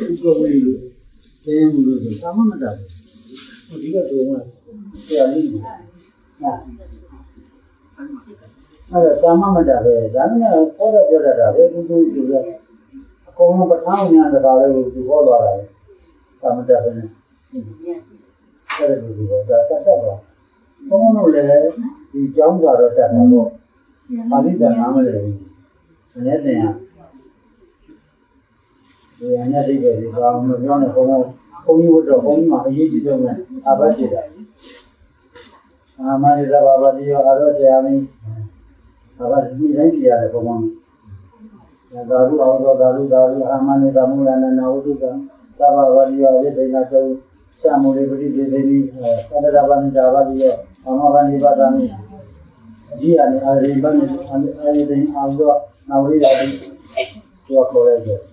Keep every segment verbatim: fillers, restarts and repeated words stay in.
Ucomino, tempo, siamo andati. Non dico dove, è lì. Allora, siamo andati, dammi ora per andare, tu tu come facciamo niente da fare, tu vuoi fare? Siamo andati. Sarebbe così, da sapere. Come non le diciamo guarda tanto. All'inizio non me le non è neanche. E andare vedi, va un giorno come come io come ma io ci sono a partire. Ah, ma ne da baba dio, allora se ami baba di lei come daru auto daru daru amane da mulana na uduka baba dio avete na tu siamo le piti devi andare avanti avanti amavani badami dia ne arrivano alle auto na uri da tu college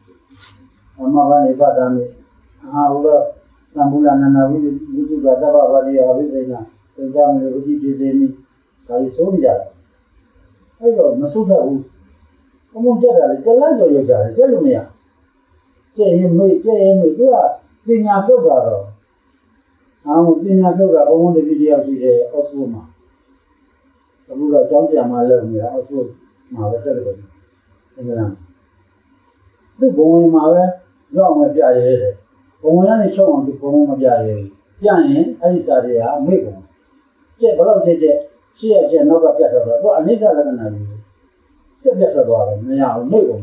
amavani badami ah ora na mulana na uduka baba dio avete na siamo le piti devi dai sonia allora ma su come già che l'altro io già, che lo mia. Che io mi che io mi tu a pigna proprio. Ah, un pigna proprio come un video di Osuma. Allora già siamo alla mia, Osuma, ma va bene. Allora. Tu come ma già mi piace. Come non c'è un come mi piace. Piani, ai sare a me come. Che però che sia che non va piace proprio, a me sarà che che piace trovare, mi ha un mego.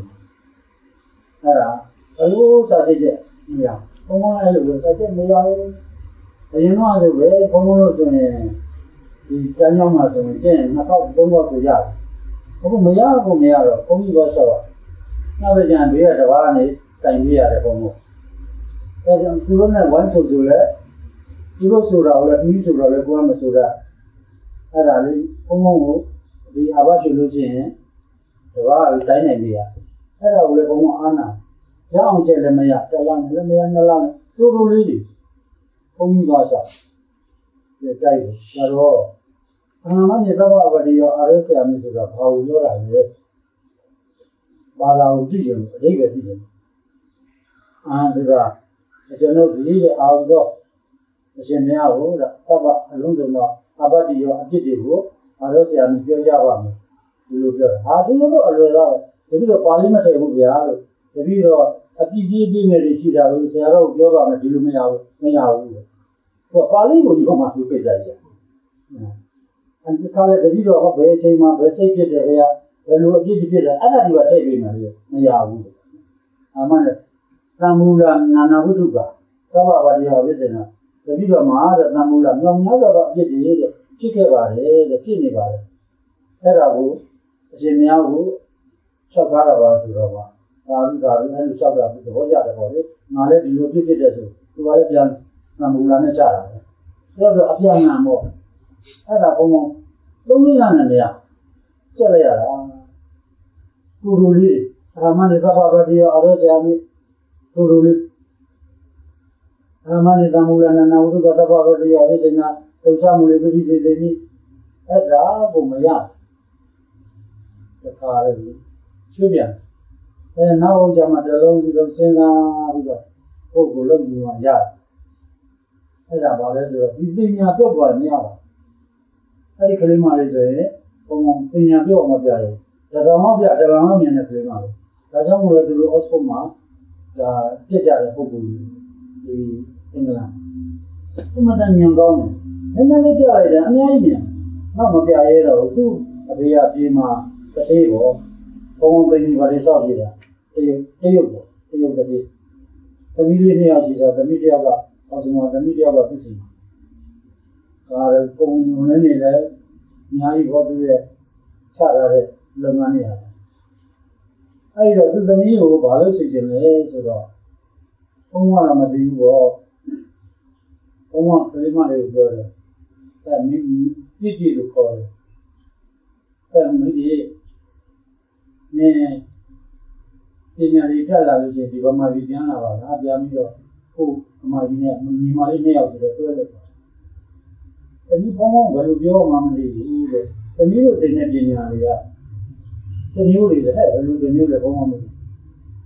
Allora, allora sapete, mi ha, come è lui, sapete, mi ha, e io non avevo, come lo sono, il cagnone sono, c'è una cosa come ho studiato. Come mi ha, come mi ha, come lo so. Non vedo neanche io, trovare, stai via, come. E se non è buono, so giure, io so ora, mi so ora, come so ora. Allora, come di abacio lo c'è, va dai ne via era un come ana già un c'è le mia calan le mia nella tu lì come va sa che dai però ma ne da va io adesso a mi sulla paura le vada un dio dei che dio andra e se no di auto se ne ha ora stava all'underno abadio a dicevo adesso a mi piacevaဒီလိုပြောတာဟာဒီလိုတော့အလွယ်သားပဲတတိတော့ပါဠိမထည့်ဘူးဗျာလို့တတိတော့အပြည့်ကြီးပြည့်နေတယ်ရှိတာလို့ဆရာတော်ပြောပါမယ်ဒီလိုမရဘူးမရဘူးလို့သူကပါဠိကိုဒီကောင်မှသူပြစ်စားရအဲဒီခါလေတတိတော့ဘယ်အချိန်မှဘယ်စိတ်ဖြစ်တယ်ဗျာဘယ်လိုအပြည့်ဖြစ်တယ်အဲ့ဒါဒီကထည့်ပေးမယ်လို့မရဘူးအာမနဲ့သံမူလာနာနာဝိတုကသဘာဝတရားဝိစေနာတတိတော့မဟာတဲ့သံမူလာမြောင်များစွာသောအပြည့်တွေတဲ့ဖြစ်ခဲ့ပါတယ်တဲ့ဖြစ်နေပါတယ်အဲ့ဒါကိုအရှင်များကိုချက်ကားတာပါဆိုတော့ပါသာဓုသာဓုအဲ့လိုချက်တာသဘောကျတယ်ပေါ့လေငါလည်းဒီလိုဖြစ်ဖြစ်တယ်ဆိုသူကလည်းပြန်သံမူလာနဲ့ချတာပဲဆိုတော့အပြန်နာပေါ့အဲ့ဒါဘုံဘုံသုံးလေးရနဲ့လည်းကျက်လိုက်ရတာတူတူလေးအာမနိသဘာဝတိယအရောဆရာမီတူတူလေးအာမနိသမူလာနာဝုဒ္ဓသဘာဝတိယအရိစိနာဒုက္ခမူလေပတိတေတိအဲ့ဒါဘုံမရတခါလေချွေးပြန်အဲနောက်ကြမှာတလုံးစီလုံးစဉ်းစားပြီးတော့ပုဂ္ဂိုလ်လုံးယူမှရတယ်အဲ့ဒါဘာလဲဆိုတော့ဒီပညာပြောက်သွားတယ်မရပါဘူးအဲ့ဒီကလေးမလေးဆိုရင်ပုံပုံပညာပြောက်မှပြရတယ်ဒါကြောင့်မှပြတယ်လားမြင်တဲ့ကလေးမလေးဒါကြောင့်မို့လို့သူတို့အော့စဖို့မှာဒါပြစ်ကြတဲ့ပုဂ္ဂိုလ်ဒီအင်္ဂလန်ဒီမှာတန်ညံကောင်းတယ်နည်းနည်းလေးပြလိုက်တယ်အများကြီးမြန်နောက်မပြရဲတော့သူ့အဖေကပြေးမှာတစ်သေးပေါ့ဘုံဘုံပင်ကြီးပါလေစောက်ပြေးတာတရုတ်တရုတ်ပေါ့တရုတ်တစ်သေးသမီးလေးနှစ်ယောက်ရှိတာသမီးတစ်ယောက်ကအော်စမသမီးတစ်ယောက်ကသူ့စီမှာဒါလည်းပုံညုံနေနေတယ်အများကြီးဘောသူရဲ့ချထားတဲ့လုပ်ငန်းတွေဟာအဲ့တော့သူသမီးကိုဘာလို့သိချင်လဲဆိုတော့ဘုံကတော့မသိဘူးပေါ့ဘုံကကလေးမလေးကိုပြောတယ်အဲ့မင်းပြည့်ပြည့်လို့ခေါ်တယ်အဲ့မင်းကြီးနေပညာတွေတက်လာလို့ရှိရင်ဒီဗမာပြည်ပြန်လာပါလားပြန်ပြီးတော့ကိုဗမာပြည်နဲ့ညီမလေးနှစ်ယောက်ဆိုတော့တွဲလိုက်ပါအဲ့ဒီဘုံကဘယ်လိုပြောမှမသိဘူးလေတမျိုးတို့တင်တဲ့ပညာတွေကတမျိုးတွေလည်းအဲ့ဘယ်လိုတမျိုးလဲဘုံမှမသိ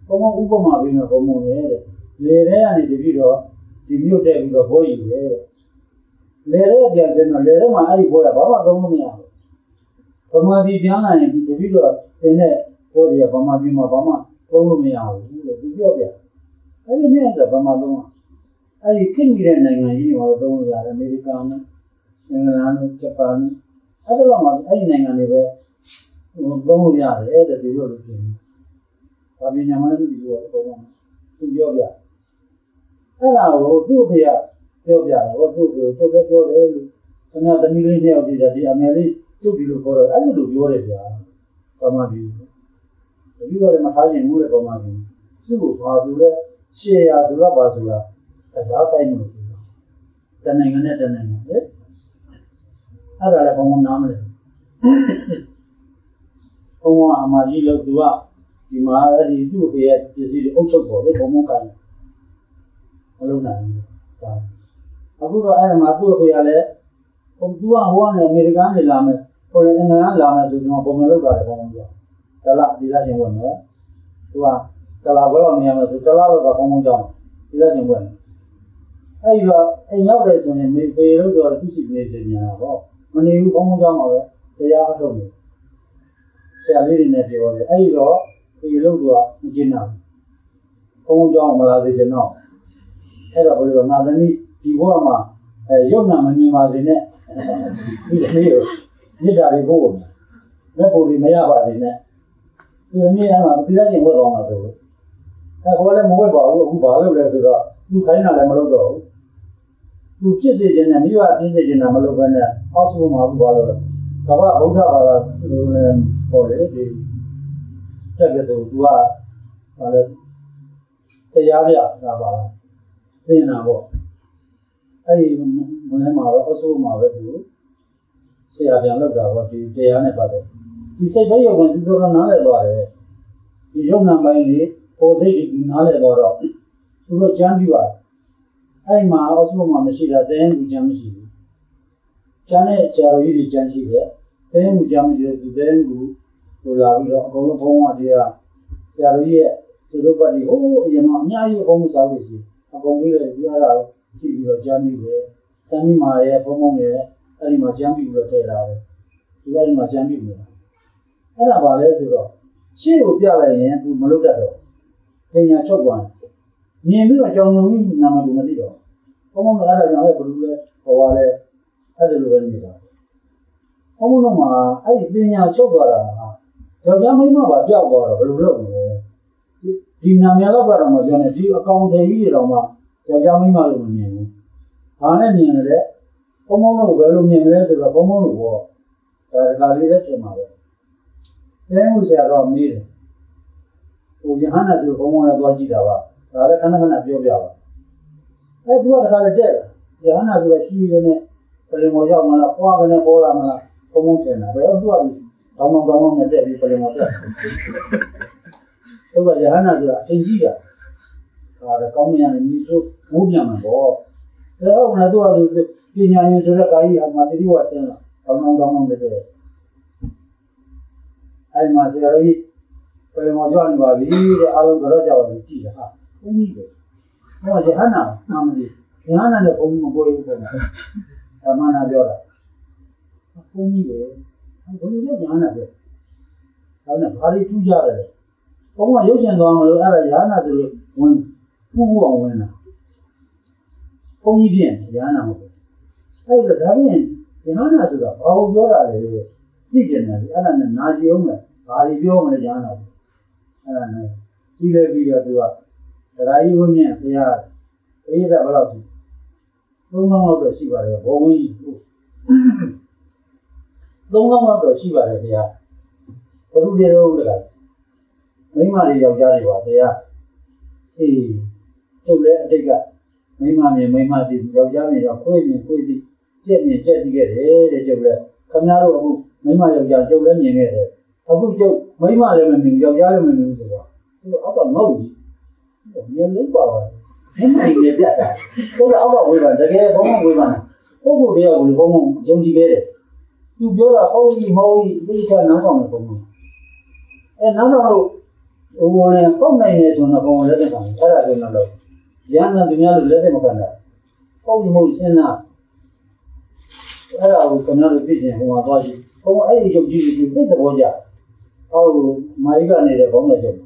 ဘုံဘုံဥပမာပြီးတော့ဘုံဘုံလေတဲ့လေထဲကနေတပြီးတော့ဒီမြို့တက်ပြီးတော့ဘိုးယူတယ်တဲ့လေထဲပြန်စင်းတော့လေထဲမှာအဲ့ဒီဘိုးကဘာမှသုံးလို့မရဘူးဗမာပြည်ပြန်လာရင်ဒီတပြီးတော့တင်တဲ့ဘိုးတွေကဗမာပြည်မှာဘာမှသုံးလို့မရဘူးတဲ့သူပြောပြအဲ့ဒီနေ့ကဗမာသုံးအဲ့ဒီခင်မိတဲ့နိုင်ငံကြီးတွေမှာသုံးလို့ရတယ်အမေရိကန်နဲ့အင်္ဂလန်နဲ့ဂျပန်နဲ့အဲ့ဒါတော့မှအဲ့ဒီနိုင်ငံတွေပဲသုံးလို့ရတယ်တဲ့ဒီလိုလိုပြင်။ဘာပညာမှလည်းမသိဘူးတော့ဘုံသူပြောပြ။အဲ့ဒါကိုသူ့အဖေကပြောပြတယ်ဟောသူ့ကိုသူ့လည်းပြောတယ်လို့ခင်ဗျာသမီးလေးနှစ်ယောက်ကြည့်တယ်ဒီအမေလေးသူ့ဒီလိုခေါ်တော့အဲ့လိုပြောတယ်ဗျာ။ဘာမှမပြီးဘူး။ဒီလိုလည်းမထားရင်ဘူးလေဘာမှမပြီးဘူး။သူ့ကိုဘာဆိုလဲရှေ့ရဆိုတော့ဘာဆိုလားအစားတိုင်းလို့ပြော။တနိုင်ငံနဲ့တနိုင်ငံလေ။အဲ့ဒါလည်းဘုံနားမလဲ။ဘုံကအမကြီးလို့သူကဒီမှာအဲ့ဒီသူ့အဖေရဲ့ပစ္စည်းတွေအုပ်ချုပ်ပေါ်လေဘုံဘုံကိုင်းမလုံးနိုင်ဘူးဒါအခုတော့အဲ့မှာသူ့အဖေကလည်းဘုံသူကဟိုကနေအမေရိကန်နေလာမယ်ဟိုလည်းအင်္ဂလန်လာမယ်ဆိုတော့ဘုံမလောက်တာလေဘုံဘုံကြောင့်တလားဒီလားချင်းဝင်မယ်သူကတလားဘယ်တော့မြင်မှာဆိုတလားတော့ဘုံဘုံကြောင့်ဒီလားချင်းဝင်အဲ့ဒီတော့အိမ်ရောက်တယ်ဆိုရင်မေပေလို့တော့သူ့စီနေချင်ညာဟောမနေဘူးဘုံဘုံကြောင့်ပါပဲတရားအထုတ်နေဆရာလေးတွေနဲ့ပြောတယ်အဲ့ဒီတော့ဒီလိုတော့မကျင်းတော့ဘုံကြောင့်မလာစေချင်တော့အဲ့တော့ဘယ်လိုငါသမီးဒီဘဝမှာအဲရုပ်နာမမြင်ပါစေနဲ့ဒီလေးကိုမြစ်တာတွေဖို့လက်ပေါ်တွေမရပါစေနဲ့ဒီနေ့အဲ့မှာတိရချင်းဝတ်တော်မှာဆိုလို့အဲဘောလည်းမဝတ်ပါဘူးအခုဘာလုပ်လဲဆိုတော့သူခိုင်းတာလည်းမလုပ်တော့ဘူးသူဖြစ်စေခြင်းနဲ့မိဘဖြစ်စေခြင်းနဲ့မလုပ်ဘဲနဲ့အောက်ဆုံးမှာဘူးဘာလို့လဲကမ္ဘာဗုဒ္ဓဘာသာပေါ်လေဒီတက်ကြတော့သူကဘာလဲတရားပြတာပါသိနေတာပေါ့အဲ့ဒီမနေ့မှာပဲအဆိုးမှာပဲသူဆရာပြန်လောက်တာပေါ့ဒီတရားနဲ့ပတ်သက်ဒီစိတ်ဘက်ရုပ်ကသူတို့ကနားလည်သွားတယ်ဒီရုပ်နာပိုင်းလေးပေါ်စိတ်ဒီနားလည်သွားတော့သူတို့ကြမ်းပြပါအဲ့မှာအဆိုးမှာမရှိတာတဲရင်ကြမ်းမရှိဘူးကျန်တဲ့ဆရာတော်ကြီးတွေကြမ်းရှိတယ်တဲရင်ကြမ်းမရှိတယ်သူတဲရင်ကိုဟိုလာပြီးတော့အကုန်လုံးဘုံဝါတွေကဆရာတော်ကြီးရဲ့သူတို့ဘက်ဒီဟိုအရင်ကအများကြီးဘုံမစားလို့ရှိအကုန်ကြီးလည်းပြောရတာကြည့်ပြီးတော့ကြမ်းပြီးတယ်စမ်းမိမာရဲ့ဘုံဘုံရဲ့အဲ့ဒီမှာကြမ်းပြီးတော့ထည့်လာတယ်ဒီအဲ့ဒီမှာကြမ်းပြီးနေတာအဲ့ဒါပါလဲဆိုတော့ရှေ့ကိုပြလိုက်ရင်သူမလုပ်တတ်တော့ပညာချုပ်သွားမြင်ပြီးတော့ကြောင်လုံးကြီးနာမည်ကိုမသိတော့ဘုံဘုံကအဲ့ဒါကြောင့်လည်းဘယ်လိုလဲဟောပါလဲအဲ့ဒါလိုပဲနေတာဘုံဘုံတော့မှာအဲ့ဒီပညာချုပ်သွားတာယောက်ျားမိန်းမပါပြောက်သွားတော့ဘယ်လိုလုပ်မလဲဒီနာမည်တော့ကတော့မပြောနဲ့ဒီအကောင်ထေကြီးတွေတော့မှယောက်ျားမိန်းမလို့မမြင်ဘူး။ဘာနဲ့မြင်လဲ။ဘုံဘုံတို့ဘယ်လိုမြင်လဲဆိုတော့ဘုံဘုံတို့ဘောဒါကလေးလည်းပြင်ပါပဲ။တဲမှုဆရာတော့မေးတယ်။ဟိုယဟန္တာဆိုဘုံဘုံလည်းသွားကြည့်တာပါ။ဒါလည်းခဏခဏပြောပြပါ။အဲသူကတခါလည်းတဲ့ယဟန္တာဆိုရှိရနေပြင်မောရောက်မလားပွားကနေပေါ်လာမလားဘုံဘုံတင်တာဘယ်တော့သူကတောင်းတောင်းတောင်းနဲ့တက်ပြီးပြင်မောတက်သူကယဟန္တာဆိုတာအချင်းကြီးတာဒါလည်းကောင်းမြတ်နေမျိုးဆိုမိုးပြန်မှာပေါ့ဒါတော့ငါတို့ကပညာရည်ဆိုတဲ့ကာကြီးအမှသတိဝဆင်းလာတောင်းတောင်းတောင်းတောင်းနဲ့တက်အဲ့မှာဆရာကြီးပြင်မောကြောက်နေပါပြီတဲ့အားလုံးကတော့ကြောက်ပြီးကြည့်တာဟာဘုန်းကြီးပဲဟောယဟန္တာအမှန်ကြီးယဟန္တာနဲ့ဘုန်းကြီးမပေါ်ဘူးပေါ့ဓမ္မနာပြောတာဘုန်းကြီးပဲဘုန်းကြီးကယဟန္တာပဲဒါနဲ့ဘာတွေထူးကြတယ်ဘုံကရုပ်ရှင်သွားမလို့အဲ့ဒါယာနာဆိုလို့ဝင်ပူပူအောင်ဝင်တာဘုံကြီးပြင်ယာနာမဟုတ်ဘူးအဲ့ဒါဒါပြင်ယာနာဆိုတာဘာကိုပြောတာလဲသိကျင်တယ်အဲ့ဒါနဲ့နာကြည့်အောင်မယ်ဘာတွေပြောမလဲယာနာအဲ့ဒါနဲ့ပြီးလဲပြီးတော့သူကဒရာကြီးဝင်းမြတ်ဘုရားအေးဒါဘယ်လောက်ရှိသုံးသောင်းလောက်တော့ရှိပါတယ်ဘုံကြီးသုံးသောင်းလောက်တော့ရှိပါတယ်ဘုရားဘုရုတွေတော့တကယ်မိမတွေယောက်ျားတွေပါတရားအေးကျုပ်လည်းအတိတ်ကမိမမြင်မိမစီယောက်ျားမြင်တော့ခွေးမြင်ခွေးစီကြက်မြင်ကြက်စီခဲ့တယ်တဲ့ကျုပ်လည်းခင်ဗျားတို့အခုမိမယောက်ျားကျုပ်လည်းမြင်ခဲ့တယ်အခုကျုပ်မိမလည်းမမြင်ယောက်ျားလည်းမမြင်ဘူးဆိုတော့သူအောက်ကငုတ်ကြီးမြင်လို့ပါပါမိမကြီးပြတ်တာသူကအောက်ကဝေးပါတကယ်ဘုံဘုံဝေးပါပုဂ္ဂိုလ်တရားကိုဘုံဘုံယုံကြည်ခဲ့တယ်သူပြောတာဟုတ်ကြီးမဟုတ်ကြီးသိချာနားထောင်တယ်ဘုံဘုံအဲနားထောင်လို့ Uone come sono con le donne, era che non lo. Gli hanno segnato le democratiche. Poi mo sena. Era un canale di business come oggi. Come è io dico di questo già. Oh, ma io ne devo come già.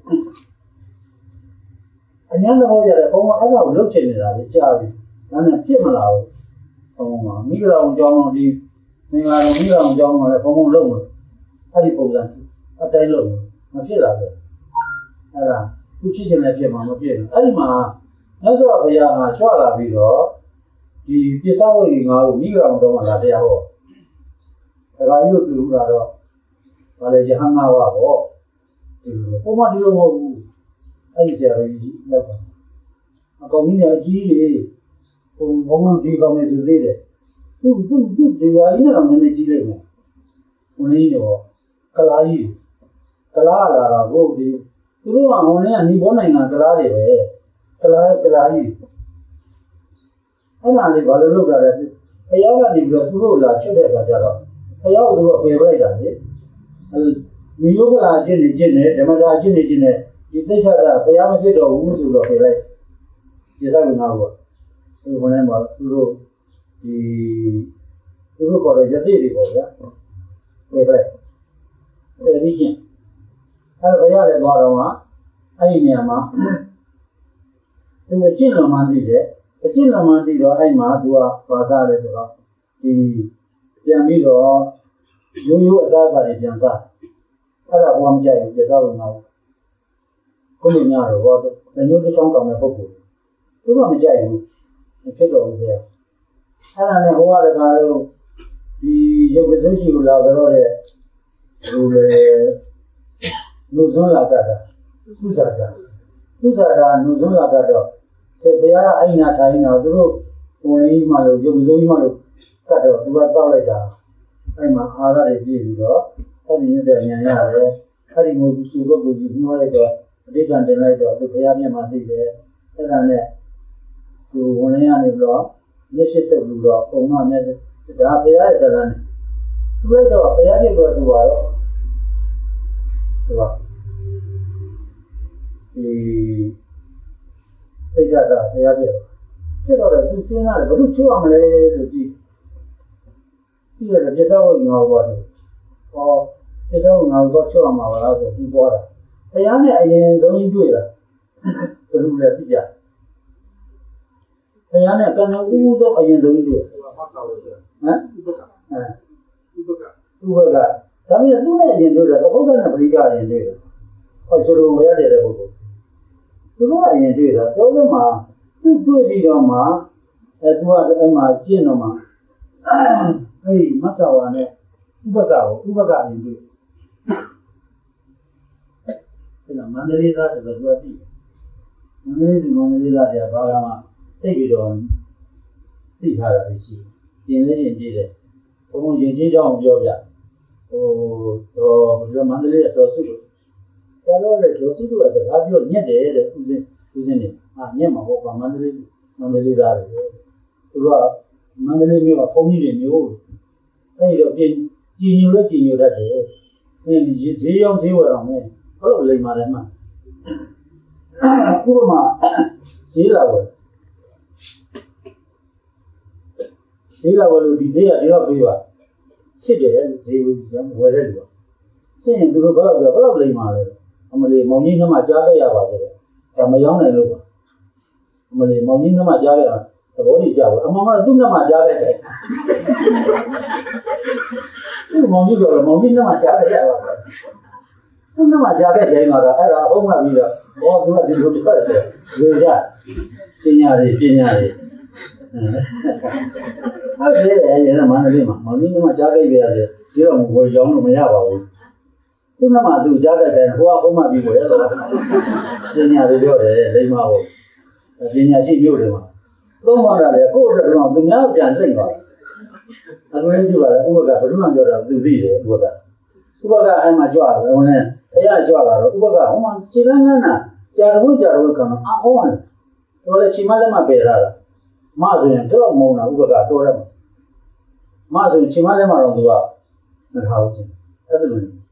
Andiamo a vedere come era un look generale, chiave. Non è più malato. Come mi era un giorno di mi era un giorno come un logo. A riposare. A dai logo. Ma che la Allora, tutti ce ne abbiamo, ma pieno. Allora, non so che ma ciò la vedo, di pensavo di no, mica non devo andare a ho. Allora io più la do, alle gihanna va ho. Come di lo ai servi, ma come ne agire, un buon di come si dice. Tu tu tu di la linea non ne gire. Un io, calai, calala la vodi. Tu non è ni buona in calare be, calare calai. Allora le vale lo dare. E ora di tu la c'è da già. E io devo fare da lì. Mi io la c'è di gene, da ma da c'è di gene. Di te già da, e ora che do uno su lo che lei. Ci sa una cosa. E non è ma tu di tu lo corre già di cosa. E beh. E dici Allora, io le guardo, ai miei ma, se ci non mandi, se ci non mandi, ai ma, tu a passare, di pianino, io io sa di pianza. Allora, buon giorno, che sa una. Come mi ha rovato, se io ti sono come poco. Tu non mi giai, mi chiedo che. Allora, ne ho guardato, di io che sono ci la valore, non sono la cara, tu sai, tu sai, non sono la cara. Se via ai na thai na, tu non è malo, io bisogna malo, cara, tu vai da lì da, ai ma alla di di do, ai io da nia nia le, ai mo su go go di no le do, di kan de lai do, tu via mi ma di le, e da ne, tu non è ani do, ne se se lu do, o ma ne, da via e da ne, tu le do, via che do tu va, tu va. E e già da e avevo che ora funzionare ma tu ci va male di sì era già stavo in una guardia o già stavo in una guardia ma va da di guarda e anche ai sono in due da per un le di già e anche quando uso ai sono in due eh eh tu guarda también tu ne in due da dopo che ne briga in due poi solo un vedere poco tu non hai niente da dove ma tu due di ma e tu hai ma cino ma ehi ma sa ne ubagao ubaga in due e la mandarina da due di non è di mandarina da ba ma sai che don ti sa da sì in le in dire come in dire già un po' già o o mandarina da su Allora le cose tu hai capito niente così così ah niente ma qua mandare mandare dare allora mandare mio famiglia mio e io che ti io ti io da te e mi dici io ti vuoi a me quello lei male ma pure ma sì la vuoi sì la vuoi di te io viva sì che sì vuoi vedere sì tu lo vai quello lei male Amale Moni no ma jaga ya ba de. Ya ma yaung nai lo ba. Amale Moni no ma jaga ya. Tabo ni jaga. Amma ma tu no ma jaga de. Tu Moni ko Moni no ma jaga ya ba. Tu no ma jaga de ma da era hong ma bi da. Bo tu di lo di ba de. Yo ja. Pinya de pinya de. Ha de ya na ma ne ma. Moni no ma jaga ya de. Di lo mo yaung lo ma ya ba bu. Tu non ma tu già che ho come vivo allora bisogna vedere dei ma ho bisogna si vive ma non guardare cosa no tu mi ha già detto allora ti va uno che prima già tu dire guarda tu va che ma già non è e ya già la tu va ma ci non na già non già lo canno ah on dove ci male ma per ma so che lo mo na uno che torna ma so ci male ma non tu va non ha oggi è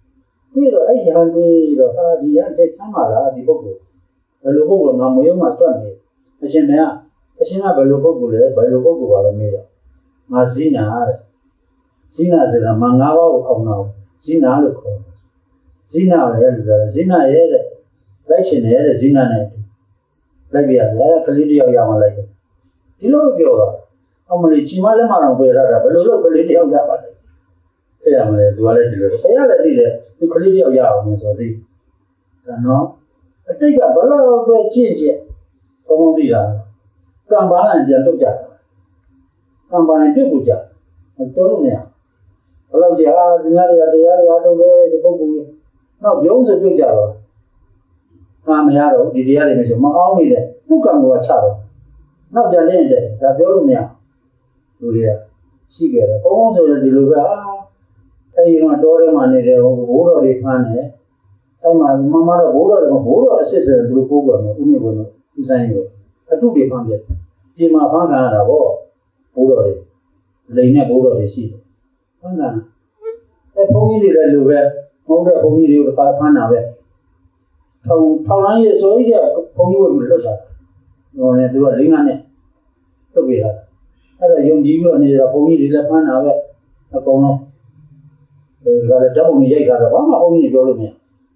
ပြီးတော့အဲ့ရန်တွေတော့အာဒီရန်တိတ်ဆမ်းပါလားဒီပုဂ္ဂိုလ်ဘယ်လိုပုဂ္ဂိုလ်ငါမယုံမှတွတ်နေအရှင်မင်းအရှင်ကဘယ်လိုပုဂ္ဂိုလ်လဲဘယ်လိုပုဂ္ဂိုလ်ပါလဲမေးတော့ငါဇိနာတဲ့ဇိနာဆိုတာမငါးပါးကိုအောင်တော့ဇိနာလို့ခေါ်တယ်ဇိနာရဲ့လို့ဆိုတာဇိနာရဲ့တဲ့လိုက်ရှင်ရဲ့တဲ့ဇိနာနဲ့လိုက်ပြရတယ်ကလေးတယောက်ရအောင်လိုက်တယ်ဒီလိုပြောတော့အမလေးချီမလည်းမအောင်ပြရတာဘယ်လိုလုပ်ကလေးတယောက်ရပါလဲအဲ့ရမလဲသူကလည်းဒီလိုဆရာလည်းသိတယ်သူကလေးတယောက်ရအောင်ဆိုသိဒါနော်အတိတ်ကဘလို့ပဲကြည့်ကြည့်ဘုံဘုံသိတာကံပါလန်ပြန်တုတ်ကြတာကံပါလန်ပြုတ်ကိုကြတော်လို့မရဘလို့ကြာဒီညရတရားရတော့ပဲဒီပုဂ္ဂိုလ်နောက်ပြုံးစပြုတ်ကြတော့ကာမရတော့ဒီတရားတွေမျိုးမအောင်နေတယ်သူ့ကံကိုချတော့နောက်ကြလင်းတယ်ဒါပြောလို့မရလူတွေကရှိကြတယ်ဘုံဘုံဆိုရင်ဒီလိုပဲအာအဲ့ဒီတော့တောထဲမှာနေတယ်ဘိုးတော်တွေဖမ်းတယ်အဲ့မှာမမတော့ဘိုးတော်တွေဘိုးတော်အစ်စ်ဆိုရင်သူတို့ကိုးကွယ်မယ်ဦးမြင့်ဘုံတို့ဦးဆိုင်ရောအတုတွေဖမ်းပြတယ်ဒီမှာဖမ်းခံရတာပေါ့ဘိုးတော်တွေလိန်နဲ့ဘိုးတော်တွေရှိတယ်ဖမ်းတာအဲ့ဘုန်းကြီးတွေလည်းလိုပဲမဟုတ်တဲ့ဘုန်းကြီးတွေကိုဖမ်းတာပဲထောင်ထောင်လိုင်းရဲ့ဆိုရင်ဘုန်းကြီးတွေလွတ်တာဟိုလည်းသူကလိန်ကနဲ့တုတ်ပြတာအဲ့ဒါယုံကြည်ပြီးတော့နေတာဘုန်းကြီးတွေလည်းဖမ်းတာပဲအကုန်လုံးဒါလည်းတောင်းနေရိုက်တာတော့ဘာမှဘုန်းကြီးတွေပြောလို့မရ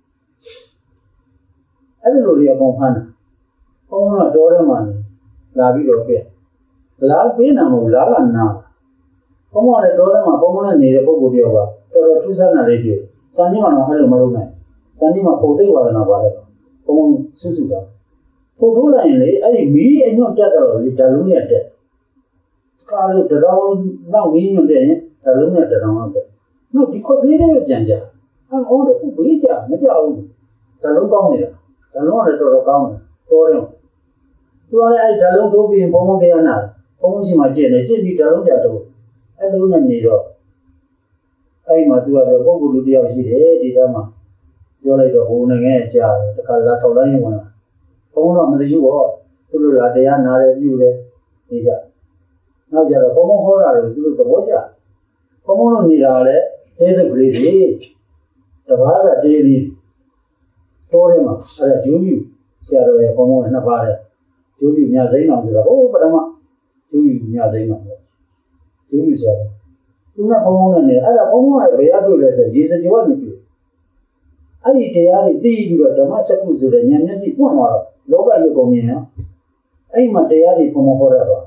အဲ့ဒီလိုတွေအကုန်ဖမ်းတာဘုန်းကတော့တော်ထဲမှာလာပြီးတော့ပြလာပေးနာမဟုတ်လာလာနာဘုန်းကလည်းတော်ထဲမှာဘုန်းနဲ့နေတဲ့ပုဂ္ဂိုလ်တယောက်ကတော်တော်ထူးဆန်းတာလေးတွေ့စံကြီးမှတော့အဲ့လိုမလုပ်နိုင်စံကြီးမှပုံသိဝါဒနာပါတယ်ဘုန်းစုစုတာပုံထိုးလိုက်ရင်လေအဲ့ဒီမီးအညွန့်တက်တော့လေဓာတ်လုံးနဲ့တက်ကားလို့တရောင်းနောက်မီးညွန့်တက်ရင်ဓာတ်လုံးနဲ့တရောင်းလောက်တက်နောက်ဒီခွက်ကလေးတွေပြန်ကြအဲ့ဟောတယ်ခုဘေးကြမကြောက်ဘူးဓာတ်လုံးကောင်းနေတာဓာတ်လုံးကလည်းတော်တော်ကောင်းတယ်တော်တယ်သူကလည်းအဲ့ဓာတ်လုံးထိုးပြီးဘုံဘုံတရားနာဘုံဘုံရှိမှကျင့်တယ်ကျင့်ပြီးဓာတ်လုံးကြတော့အဲ့လိုနဲ့နေတော့အဲ့မှာသူကပြောပုဂ္ဂိုလ်လူတယောက်ရှိတယ်ဒီကမှာပြောလိုက်တော့ဘုံနိုင်ငံကြားတယ်တခါလာထောက်လိုက်ရင်ဝင်လာဘုံတော့မသိဘူးပေါ့သူတို့လာတရားနာတယ်ပြုတယ်နေကြနောက်ကြတော့ဘုံဘုံဟောတာတွေသူတို့သဘောကျဘုံဘုံတို့နေတာလည်းအဲစကလေးတွေတဘာသာတေးလေးတော်တယ်မှာအဲ့ဒါဂျိုးယူဆရာတော်ရဲ့ဘုံဘုံနဲ့နှစ်ပါးတဲ့ဂျိုးယူညစိမ့်အောင်ဆိုတော့ဟိုပထမဂျိုးယူညစိမ့်အောင်ဂျိုးယူဆရာသူကဘုံဘုံနဲ့နေအဲ့ဒါဘုံဘုံရဲ့ဘယ်ရတွေ့လဲဆိုရေစကြဝဠာနေတွေ့အဲ့ဒီတရားတွေသိပြီးတော့ဓမ္မစကုဆိုတဲ့ဉာဏ်မျက်စိပွင့်သွားတော့လောကရုပ်ကုန်မြင်နော်အဲ့မှာတရားတွေဘုံဘုံဟောရတော့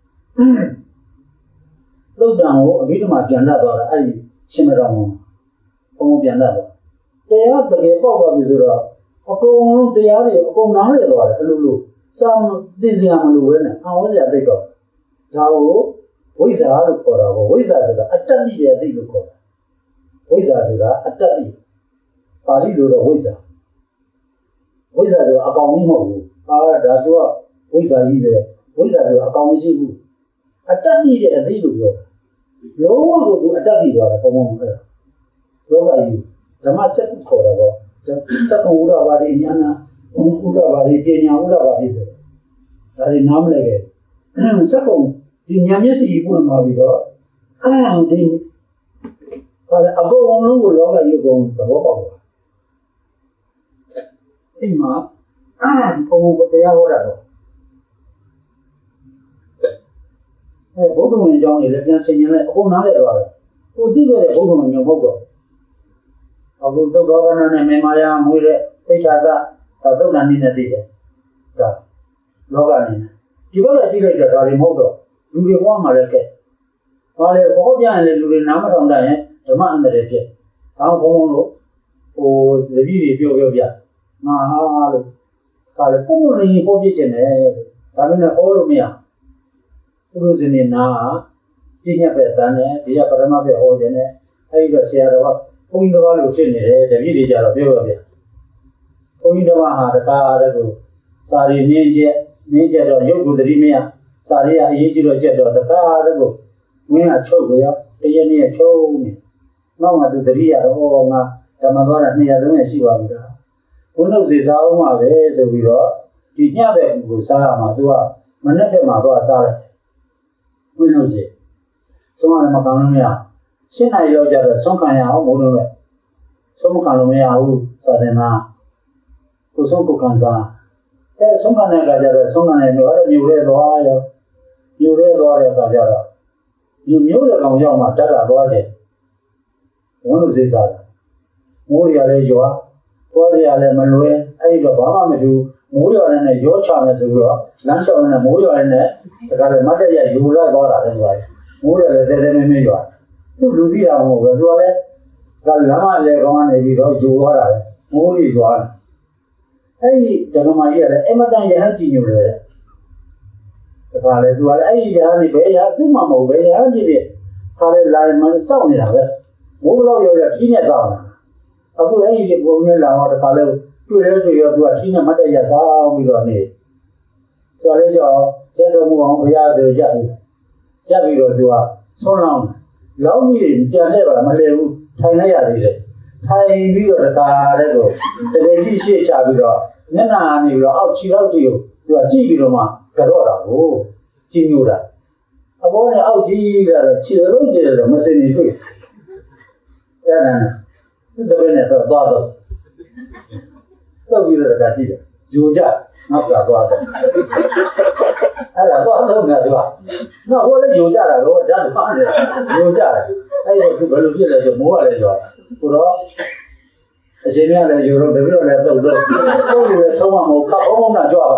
သုတ်တံကိုအဘိဓမ္မာပြန်တတ်သွားတာအဲ့ဒီရှင်မတော်ဘုံဘုံပြန်တတ်တော့တရားတကယ်ပေါက်သွားပြီဆိုတော့အကုန်လုံးတရားတွေအကုန်နားလည်သွားတယ်အဲ့လိုလိုစာသိစရာမလိုပဲနဲ့အဝိဇ္ဇာသိတော့ဒါကိုဝိဇ္ဇာလို့ခေါ်တာပေါ့ဝိဇ္ဇာဆိုတာအတ္တတိရဲ့အသိလို့ခေါ်တာဝိဇ္ဇာဆိုတာအတ္တတိပါဠိလိုတော့ဝိဇ္ဇာဝိဇ္ဇာဆိုတာအကောင်ကြီးမဟုတ်ဘူးအာဒါဆိုဝိဇ္ဇာကြီးပဲဝိဇ္ဇာဆိုတာအကောင်မရှိဘူးအတ္တတိရဲ့အသိလို့ပြောတာလုံးဝကိုသူအတ္တတိသွားတယ်ပုံမှန်အဲ့ဒါလောကကြီးဓမ္မစက်ခေါ်တာပေါ့စက္ကဝုဒ္ဓဘာတိဉာဏဥဒ္ဓဘာတိပညာဥဒ္ဓဘာတိဆိုဒါဒီနားမလဲခဲ့စက္ကုံဒီဉာဏ်မျက်စိပွင့်သွားပြီးတော့အဲဒီဒါလည်းအကုန်လုံးကိုလောကကြီးအကုန်သဘောပေါက်သွားဒီမှာဘုံဘုံတရားဟောတာတော့အဲဘုဒ္ဓဝင်အကြောင်းတွေလည်းပြန်ဆင်ခြင်လိုက်အကုန်နားလည်သွားတယ်ကိုသိခဲ့တဲ့ဘုဒ္ဓဝင်မျိုးမဟုတ်တော့အခုသုတ်တော်ကနာနဲ့မေမာယာမွေးတဲ့သိက္ခာသသုတ်တန်နည်းနဲ့သိတယ်ဒါလောကနေဒီဘက်ကကြည့်လိုက်တော့ဒါတွေမဟုတ်တော့လူတွေဘဝမှာလည်းကဲဘာလဲဘောပြရင်လည်းလူတွေနားမထောင်တတ်ရင်ဓမ္မအန္တရာယ်ဖြစ်။ဒါဘုံဘုံလို့ဟိုတပည့်တွေပြောပြောပြ။ငါဟာလို့ဒါလည်းပုံမှန်လေးဟောပြခြင်းနဲ့ဒါပေမဲ့ဟောလို့မရ။ပုရုဇဉ်နေနာပြည့်ညက်ပဲတန်းနဲ့ဒီကပရမပဲဟောခြင်းနဲ့အဲဒီတော့ဆရာတော်ကဘုန်းကြီးတော်လို့ဖြစ်နေတယ်တပည့်တွေကြတော့ပြောပြောပြ။ဘုန်းကြီးတော်ဟာတကားတဲ့ကိုစာရီနင်းချက်နင်းချက်တော့ရုပ်ကိုတတိမရစာရီကအရေးကြီးတော့ချက်တော့တကားတဲ့ကိုဝင်းကချုပ်ကြရတရနေ့ချုပ်နေနောက်မှသူတတိယတော့ငါဓမ္မသွားတာနှစ်ရာသုံးရာရှိပါပြီလားဘုန်းတော်စီစားအောင်ပါပဲဆိုပြီးတော့ဒီညတဲ့ကိုစားရမှာသူကမနေ့ကမှသွားစားတယ်ဘုန်းတော်စီဆုံးရမကောင်းလို့မရရှင်းနိုင်တော့ကြတော့ဆုံးခံရအောင်ဘုန်းတော်ပဲဆုံးခံလို့မရဘူးစာသင်တာကိုဆုံးကိုခံစားအဲဆုံးခံတဲ့အခါကျတော့ဆုံးခံတဲ့မျိုးအဲ့မျိုးရဲသွားရောမျိုးရဲသွားတဲ့အခါကျတော့မျိုးမျိုးတဲ့ကောင်ရောက်မှတက်လာသွားတယ်ဘုန်းတော်စိတ်စားတယ်မိုးရလည်းရွာသွားရလည်းမလွယ်အဲ့ဒီတော့ဘာမှမတူမိုးရွာနဲ့ရောချမယ်ဆိုတော့လမ်းလျှောက်နဲ့မိုးရွာနဲ့ဒါကလည်းမတ်တက်ရယူလိုက်သွားတာလည်းရွာမိုးရလည်းတဲတဲမဲမဲရွာသူ့လူသိတာမဟုတ်ဘူးသူကလည်းဒါလမ်းမလည်းကောင်းနေပြီးတော့ယူသွားတာလေမိုးကြီးရွာအဲ့ဒီဓမ္မကြီးကလည်းအမတန်ရဟန်းကြည့်ညိုတယ်ဒါကလည်းသူကလည်းအဲ့ဒီရဟန်းကြီးပဲရသူ့မှမဟုတ်ပဲရဟန်းကြီးတွေခါလည်းလာမှစောင့်နေတာပဲမိုးလောက်ရောက်ရထီးနဲ့စောင့်တာအခုအဲ့ဒီဘုံနဲ့လာတော့ဒါကလည်းတွေ့လဲတွေ့ရသူကထီးနဲ့မတ်တက်ရစောင့်ပြီးတော့နေဆိုတော့ကြောင့်ကျက်တော်မူအောင်ဘုရားဆိုရက်ပြီးရက်ပြီးတော့သူကဆုံးလောင်းလောင်းကြီးကြံခဲ့ပါမလဲဘူးထိုင်လိုက်ရသေးတယ်ထိုင်ပြီးတော့ဒါလည်းကိုတကယ်ကြီးရှေ့ချပြီးတော့မျက်နှာနေပြီးတော့အောက်ခြေထောက်ကြီးကိုသူကကြည့်ပြီးတော့မှကြော့တာကိုကြည့်မျိုးတာအပေါ်နဲ့အောက်ကြီးကတော့ခြေလုံးကြီးတော့မစင်နေတွေ့အဲ့ဒါသူတပည့်နဲ့တော့သွားတော့တော့ပြီးတော့ဒါကြည့်တယ်ဂျိုကြနောက်ကသွားတယ်အဲ့ဒါသွားတော့ငါတို့ကနောက်ဟိုလည်းဂျိုကြတာတော့ဓာတ်ပါနေဂျိုကြတယ်အဲ့ဒါသူဘယ်လိုဖြစ်လဲဆိုမိုးကလည်းကြောဆိုတော့အရှင်မြတ်လည်းဂျိုတော့တပည့်တော်လည်းတော့တော့တော့လည်းဆုံးမမဟုတ်ခပ်ဘုံဘုံနဲ့ကြွပါ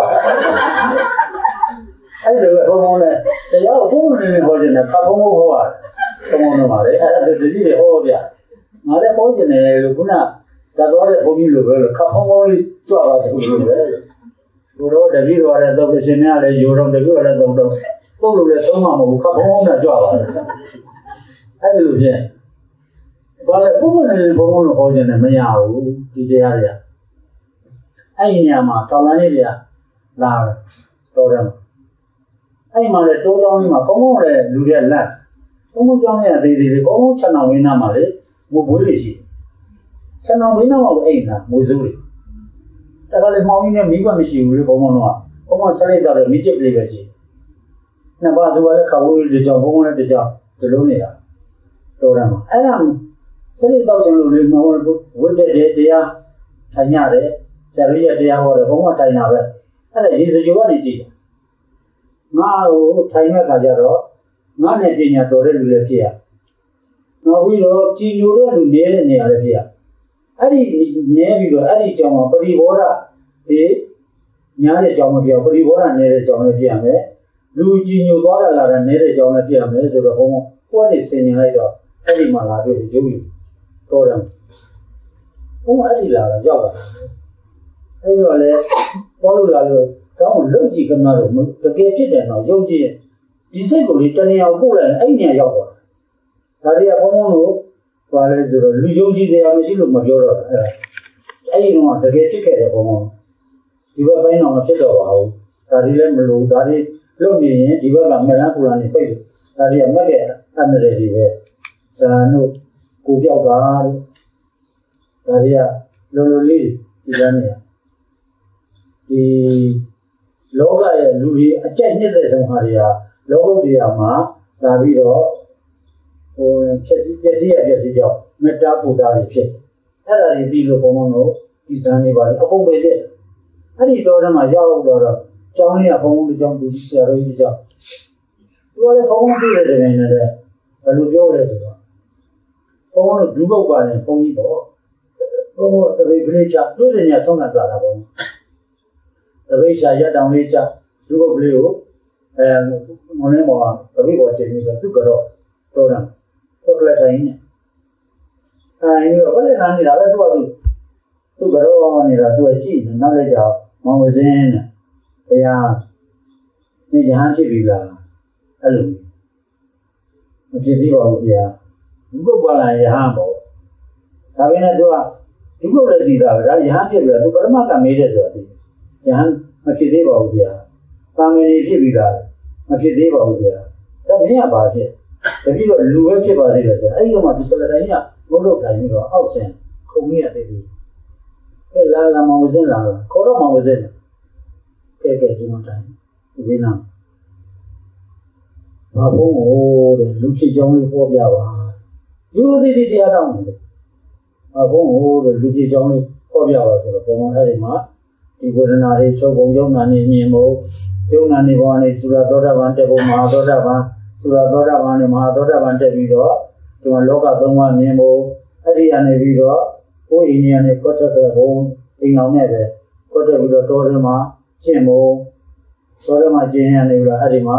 အဲ့ဒါပဲဘုံဘုံနဲ့တရားဘုံဘုံနဲ့ဟောခြင်းနဲ့ခပ်ဘုံဘုံဟောတာဘုံဘုံနဲ့ပါလေအဲ့ဒါတတိတွေဟောပြငါလည်းဟောခြင်းနဲ့လို့ခုနဒါတော့တဲ့ဘုန်းကြီးလိုပဲခပ်ဘုံဘုံလေးကြွပါဆိုလို့ပဲဘုရောတတိတော်လည်းတော့အရှင်မြတ်လည်းဂျိုတော့တပည့်တော်လည်းတော့တော့တော့လို့လည်းဆုံးမမဟုတ်ခပ်ဘုံဘုံနဲ့ကြွပါအဲ့လိုဖြင့်ဘာလဲဘုံဘုံနဲ့ဘုံဘုံလို့ဟောခြင်းနဲ့မရဘူးဒီတရားတွေကအဲ့ဒီနေရာမှာတောင်းလမ်းလေးတွေကလာတော့တယ်အဲ့ဒီမှာလေတိုးကြောင်းလေးမှာဘုံဘုံလည်းလူတွေကလက်ဘုံဘုံကြောင်းလေးကသေးသေးလေးဘုံဘုံချက်နောင်ဝင်းနာမှာလေမွေးဘွေးလေးရှိချက်နောင်ဝင်းနာမှာအိမ်နာမွေးစိုးလေးဒါကလည်းမောင်ကြီးနဲ့မိဘမရှိဘူးလေဘုံဘုံတော့ဘုံဘုံဆက်လိုက်တော့မိကျစ်လေးပဲရှိနှစ်ပါးသူကလည်းခဝေးလေးကြောင်းဘုံဘုံလည်းတကြောင်းဒီလိုနေတာတော်တယ်မှာအဲ့ဒါစရိတ်တော့ကျွန်တော်လေးမဟုတ်ဝိတ္တတဲ့တရားထိုင်ရတယ်ဆရာကြီးရဲ့တရားဟောတယ်ဘုံကထိုင်တာပဲအဲ့ဒါရေစကြိုကနေကြည့်တယ်ငါ့ကိုထိုင်မဲ့ခါကျတော့ငါနဲ့ပညာတော်တဲ့လူလည်းဖြစ်ရနောက်ပြီးတော့ကြည်ညိုတဲ့လူနေတဲ့နေရာလည်းဖြစ်ရအဲ့ဒီနေပြီးတော့အဲ့ဒီကြောင့်ပရိဘောဓဒီညားတဲ့ကြောင့်မဖြစ်ပရိဘောဓနေတဲ့ကြောင့်လည်းဖြစ်ရမယ်လူကြည်ညိုသွားတာလာတဲ့နေတဲ့ကြောင့်လည်းဖြစ်ရမယ်ဆိုတော့ဘုံကကိုယ်နဲ့ဆင်ញင်လိုက်တော့အဲ့ဒီမှာလာပြီးရုပ်ရည်တော်တယ်ဘုံအဲ့ဒီလာတော့ရောက်လာအဲ့တော့လေပေါ်လို့လာလို့ကောင်းလုံကြည့်ကမှတော့တကယ်ဖြစ်တယ်တော့ယုံကြည်ဒီစိတ်ကိုလေတဏှာကိုပို့လိုက်အဲ့ဒီနေရာရောက်သွားဒါတွေကဘုံဘုံလို့ပါလဲဆိုတော့လူယုံကြည်စရာမရှိလို့မပြောတော့အဲ့ဒါအဲ့ဒီတော့တကယ်ဖြစ်ခဲ့တယ်ဘုံဘုံဒီဘက်ပိုင်းတော့မဖြစ်တော့ပါဘူးဒါတွေလည်းမလို့ဒါတွေလုံနေရင်ဒီဘက်ကမလန်းပူလာနေပိတ်လို့ဒါတွေကမက်ကအန္တရာယ်တွေပဲဇာတို့ကိုပြောက်တာတို့ဒါတွေကလုံလုံလေးဒီကနေ့ဒီလောကရဲ့လူတွေအကြိုက်နှစ်တဲ့ဆုံးဟာတွေကလောကုတ္တရာမှာလာပြီးတော့ဟိုဖြစ်စီပျက်စီးရပျက်စီးကြောင့်မေတ္တာပူတာတွေဖြစ်အဲ့ဒါတွေပြီးလို့ဘုံဘုံတို့ဒီဇာန်တွေပါလေအကုန်ပဲတဲ့အဲ့ဒီတော့ထဲမှာရောက်တော့ကျောင်းလေးကဘုံဘုံတို့ကျောင်းသူဆရာတော်ကြီးကျောင်းသူကလည်းဘုံဘုံပြည့်တဲ့နေနဲ့ဘယ်လိုပြောလဲဆိုတော့ဘုံဘုံတို့ဒုက္ခပါရင်ဘုံကြီးပေါ့ဘုံဘုံတပိတ်ကလေးချတွေ့တဲ့ညဆုံးတာစားတာဘုံတပိတ်ချရတောင်လေးချဒုက္ခကလေးကိုအဲမင်းမောတပိတ်ပေါ်တင်ပြီးတော့သူကတော့တော်တယ်တော့ကလေးတိုင်းနဲ့အဲဒီတော့ဘယ်နဲ့နေတာလဲသူကသူသူကတော့နေတာသူကကြည့်နေနောက်လိုက်ကြမောင်ဝစင်းနဲ့တရားနေရဟန်းဖြစ်ပြီလားအဲ့လိုမဖြစ်သေးပါဘူးဗျာဒီပုဂ္ဂိုလ်လာရဟန်းပေါ့ဒါပေမဲ့သူကဒီပုဂ္ဂိုလ်လည်းသိတာပဲဒါရဟန်းဖြစ်ပြီလားသူပရမတ်ကမေးတယ်ဆိုတာသိရဟန်းမဖြစ်သေးပါဘူးဗျာတာမဏေဖြစ်ပြီလားမဖြစ်သေးပါဘူးဗျာဒါမင်းကဘာဖြစ်တတိတော့လူပဲဖြစ်ပါသေးတယ်ဆိုအဲ့ဒီတော့မှဒီပလတိုင်းကဘုလို့ထိုင်ပြီးတော့အောက်ဆင်ခုံကြီးရသေးတယ်အဲ့လာလာမောင်ဝစင်းလာခေါ်တော့မောင်ဝစင်းကဲကဲဒီမှာတိုင်းဒီနာဘာဘုံဟိုတဲ့လူဖြစ်ကြောင်းလေးပေါ်ပြပါယူသည်ဒီတရားတော်တယ်အဘုံဟိုလူကြီးကြောင်းလေးပေါ်ပြပါဆိုတော့ဘုံအဲ့ဒီမှာဒီဝေဒနာတွေချုပ်ပုံယုံနာနေမြင်ဖို့ယုံနာနေပေါ်နေသုရသောတာပန်တက်ဖို့မဟာသောတာပန်သုရသောတာပန်နဲ့မဟာသောတာပန်တက်ပြီးတော့ဒီမှာလောကသုံးပါးမြင်ဖို့အဲ့ဒီကနေပြီးတော့ကိုယ်အိန္ဒိယနဲ့ကွတ်တက်တဲ့ဘုံအိမ်အောင်နဲ့ပဲကွတ်တက်ပြီးတော့တောထဲမှာကျင့်ဖို့တောထဲမှာကျင့်ရနေပြီးတော့အဲ့ဒီမှာ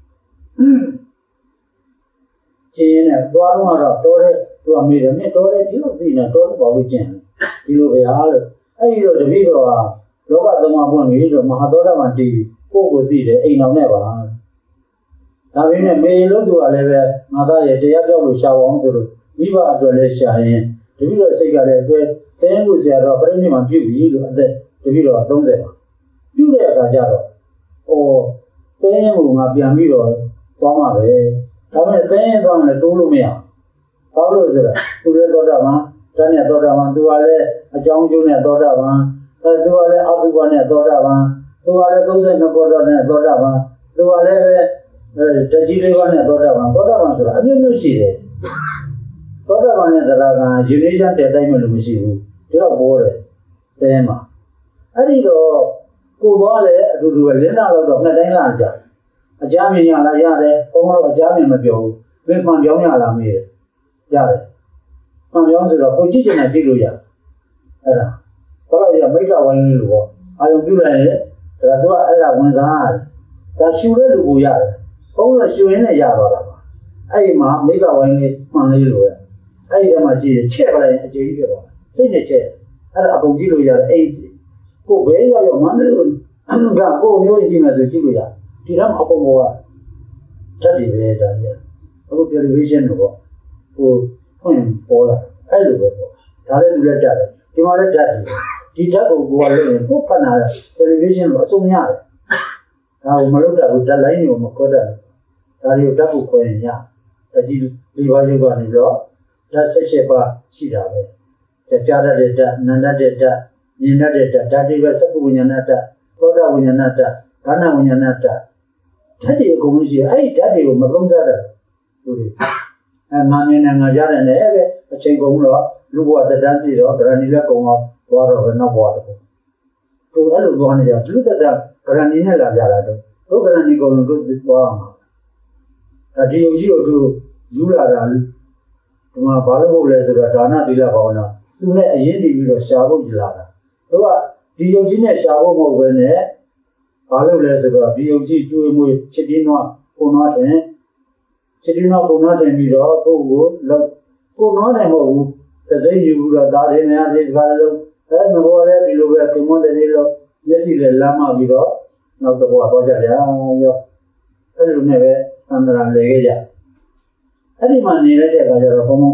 ကျင့်နေသွားတော့တော့တောထဲသူကမေးတယ်မင်းတောထဲဒီလိုသိနေတောထဲပေါ်လို့ကျင့်ဒီလိုပဲအားလို့အဲ့ဒီတော့တပည့်တော်ကလောကသုံးပါးပွင့်ပြီးတော့မဟာသောတာပန်တည်ကိုယ့်ကိုသိတယ်အိမ်အောင်နဲ့ပါဒါပေမဲ့မေလို့သူကလည်းပဲငါသားရဲ့တရားပြောလို့ရှာအောင်ဆိုလို့မိဘအတွက်လည်းရှာရင်တပည့်တော်စိတ်ကလည်းပဲတင်းမှုဆရာတော်ပြိဋိနိဗ္ဗာန်ပြုပြီလို့အသက်တပည့်တော်သုံးဆယ်ပါပြုတဲ့အခါကျတော့ဩတင်းမှုငါပြန်ပြီးတော့သွားမှာပဲဒါပေမဲ့တင်းသွားရင်တိုးလို့မရဘာလို့လဲဆိုတော့သူလည်းသောတာပန်တန်းနဲ့သောတာပန်သူကလည်းအကြောင်းကျိုးနဲ့သောတာပန်အဲသူကလည်းအတုပနဲ့သောတာပန်သူကလည်းသုံးဆယ်နှစ်ပေါ်တော်နဲ့သောတာပန်သူကလည်းပဲတကြီးလေးပါးနဲ့သောတာပန်သောတာပန်ဆိုတာအမျိုးမျိုးရှိတယ်သောတာပန်နဲ့တရားကယူနေချတဲ့တိုင်းမလို့မရှိဘူးဒီတော့ပေါ်တယ်တဲမှာအဲ့ဒီတော့ကိုသွားလေအတူတူပဲလင်းနာတော့တော့နှစ်တိုင်းလာကြအကြမ်းမြင်ရလားရတယ်ဘုံတော့အကြမ်းမြင်မပြောဘူးဘယ်မှန်ပြောင်းရလားမေးတယ်ရတယ်မှန်ပြောင်းဆိုတော့ကိုကြည့်ချင်တယ်ကြည့်လို့ရအဲ့ဒါဘာလို့လဲမိတ်ကဝိုင်းလေးလို့ပေါ့အာယုံပြုလိုက်ရင်ဒါသူကအဲ့ဒါဝင်စားတယ်ဒါရှူတဲ့လူကိုရတယ်ဘုံတော့ရှူရင်းနဲ့ရသွားတာပါအဲ့ဒီမှာမိတ်ကဝိုင်းလေးမှန်လေးလို့ရအဲ့ဒီကမှကြည့်ချက်ပလိုက်အကျေကြီးဖြစ်သွားစိတ်နဲ့ချက်အဲ့ဒါအကုန်ကြည့်လို့ရတယ်အဲ့ကိုဘဲရောက်ရောက်မှန်းတယ်လို့အမှန်ကကိုမျိုးကြည့်မယ်ဆိုကြည့်လို့ရဒီတော့အကုန်ဘောကဓာတ်တွေပဲဒါကြီးအခု television လို့ပေါ့ဟိုဖွင့်ပေါ်လာအဲ့လိုပဲပေါ့ဒါလည်းသူလည်းကြတယ်ဒီမှာလည်းဓာတ်တွေဒီဓာတ်ကိုကိုယ်ကလည်းကိုဖတ်နာတယ် television လို့အစုံရတယ်ဒါကိုမလုပ်တာကိုဓာတ်လိုင်းတွေကိုမခေါ်တတ်ဒါတွေကိုဓာတ်ကိုခေါ်ရင်ရတကြီးလေးပါးရုပ်ကနေတော့ဓာတ်ဆက်ချက်ပါရှိတာပဲကြားတတ်တဲ့ဓာတ်နာတတ်တဲ့ဓာတ်မြင်တတ်တဲ့ဓာတ်ဓာတ်တွေပဲစက္ကဝိညာဏဓာတ်သောတာဝိညာဏဓာတ်ကာဏဝိညာဏဓာတ်ဓာတ်တွေအကုန်လုံးရှိအဲ့ဒီဓာတ်တွေကိုမသုံးတတ်တဲ့လူတွေအဲငါမြင်နေငါကြားတယ်နဲ့ပဲအချိန်ကုန်တော့လူဘဝတန်းစီတော့ဗရဏီလက်ကုံတော့သွားတော့ဘယ်နောက်ဘဝတကူသူအဲ့လိုသွားနေကြလူတတဗရဏီနဲ့လာကြတာတော့ဒုက္ခရဏီကုံတို့သွားမှာအဲဒီယုံကြည်တို့ယူလာတာဒီမှာဘာလို့ဟုတ်လဲဆိုတော့ဒါနသီလဘာဝနာသူနဲ့အရင်တည်ပြီးတော့ရှာဖို့ကြလာတာသူကဒီယုံကြည်နဲ့ရှာဖို့မဟုတ်ဘဲနဲ့ဘာလို့လဲဆိုတော့ဒီယုံကြည်ကျွေးမွေးချစ်တင်းတော့ကိုနွားတယ်ချစ်တင်းတော့ကိုနွားတယ်ပြီးတော့ကိုကိုလောက်ကိုနွားတယ်မဟုတ်ဘူးသစိယူတော့ဒါတွေများဒီကလည်းအဲငဘောလည်းဒီလိုပဲကမွန်တယ်လို့မျက်စိလည်းလမ်းမပြီးတော့နောက်တော့သွားကြတယ်ရောအဲ့လိုနဲ့ပဲသန္တရာလေခဲ့ကြအဲ့ဒီမှာနေရတဲ့အခါကျတော့ဘုံဘုံ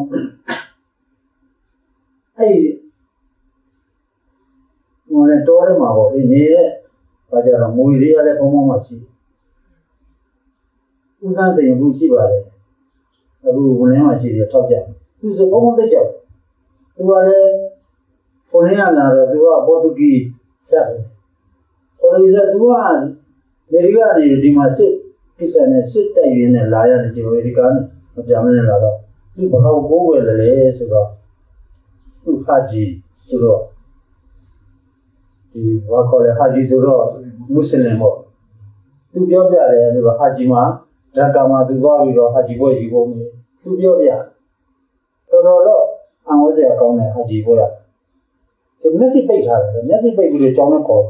အဲ့ဒီဟိုလည်းတော်ရမှာပေါ့ဒီနေတဲ့အခါကျတော့ငွေလေးရတဲ့ဘုံဘုံမှာရှိဥက္ကန်းစိန်မှုရှိပါတယ်အခုဝင်ထဲမှာရှိတယ်ထောက်ကြသူစဘုံဘုံသိကြသူကလည်းကိုရင်းရလာတော့သူကပေါ်တူဂီဆက်တယ်ပေါ်တူဂီဆက်သူကအမေရိကနေဒီမှာစစ်ကိစ္စနဲ့စစ်တိုက်ရင်းနဲ့လာရတယ်ဒီအမေရိကန်နဲ့မပြောင်းနေလာတော့သူဘာလို့ပိုးဝယ်လဲဆိုတော့သူဟာဂျီဆိုတော့ဒီဘာခေါ်လဲဟာဂျီဆိုတော့မွတ်စလင်ပေါ့သူပြောပြတယ်သူကဟာဂျီမှာဓာတ်ကမှာသူသွားပြီးတော့ဟာဂျီပွဲယူဖို့မယ်သူပြောပြတော်တော်တော့အံဝဲစရာကောင်းတယ်ဟာဂျီပွဲရဒီမျက်စိပိတ်ထားတယ်မျက်စိပိတ်ပြီးတော့ကြောင်းနဲ့ခေါ်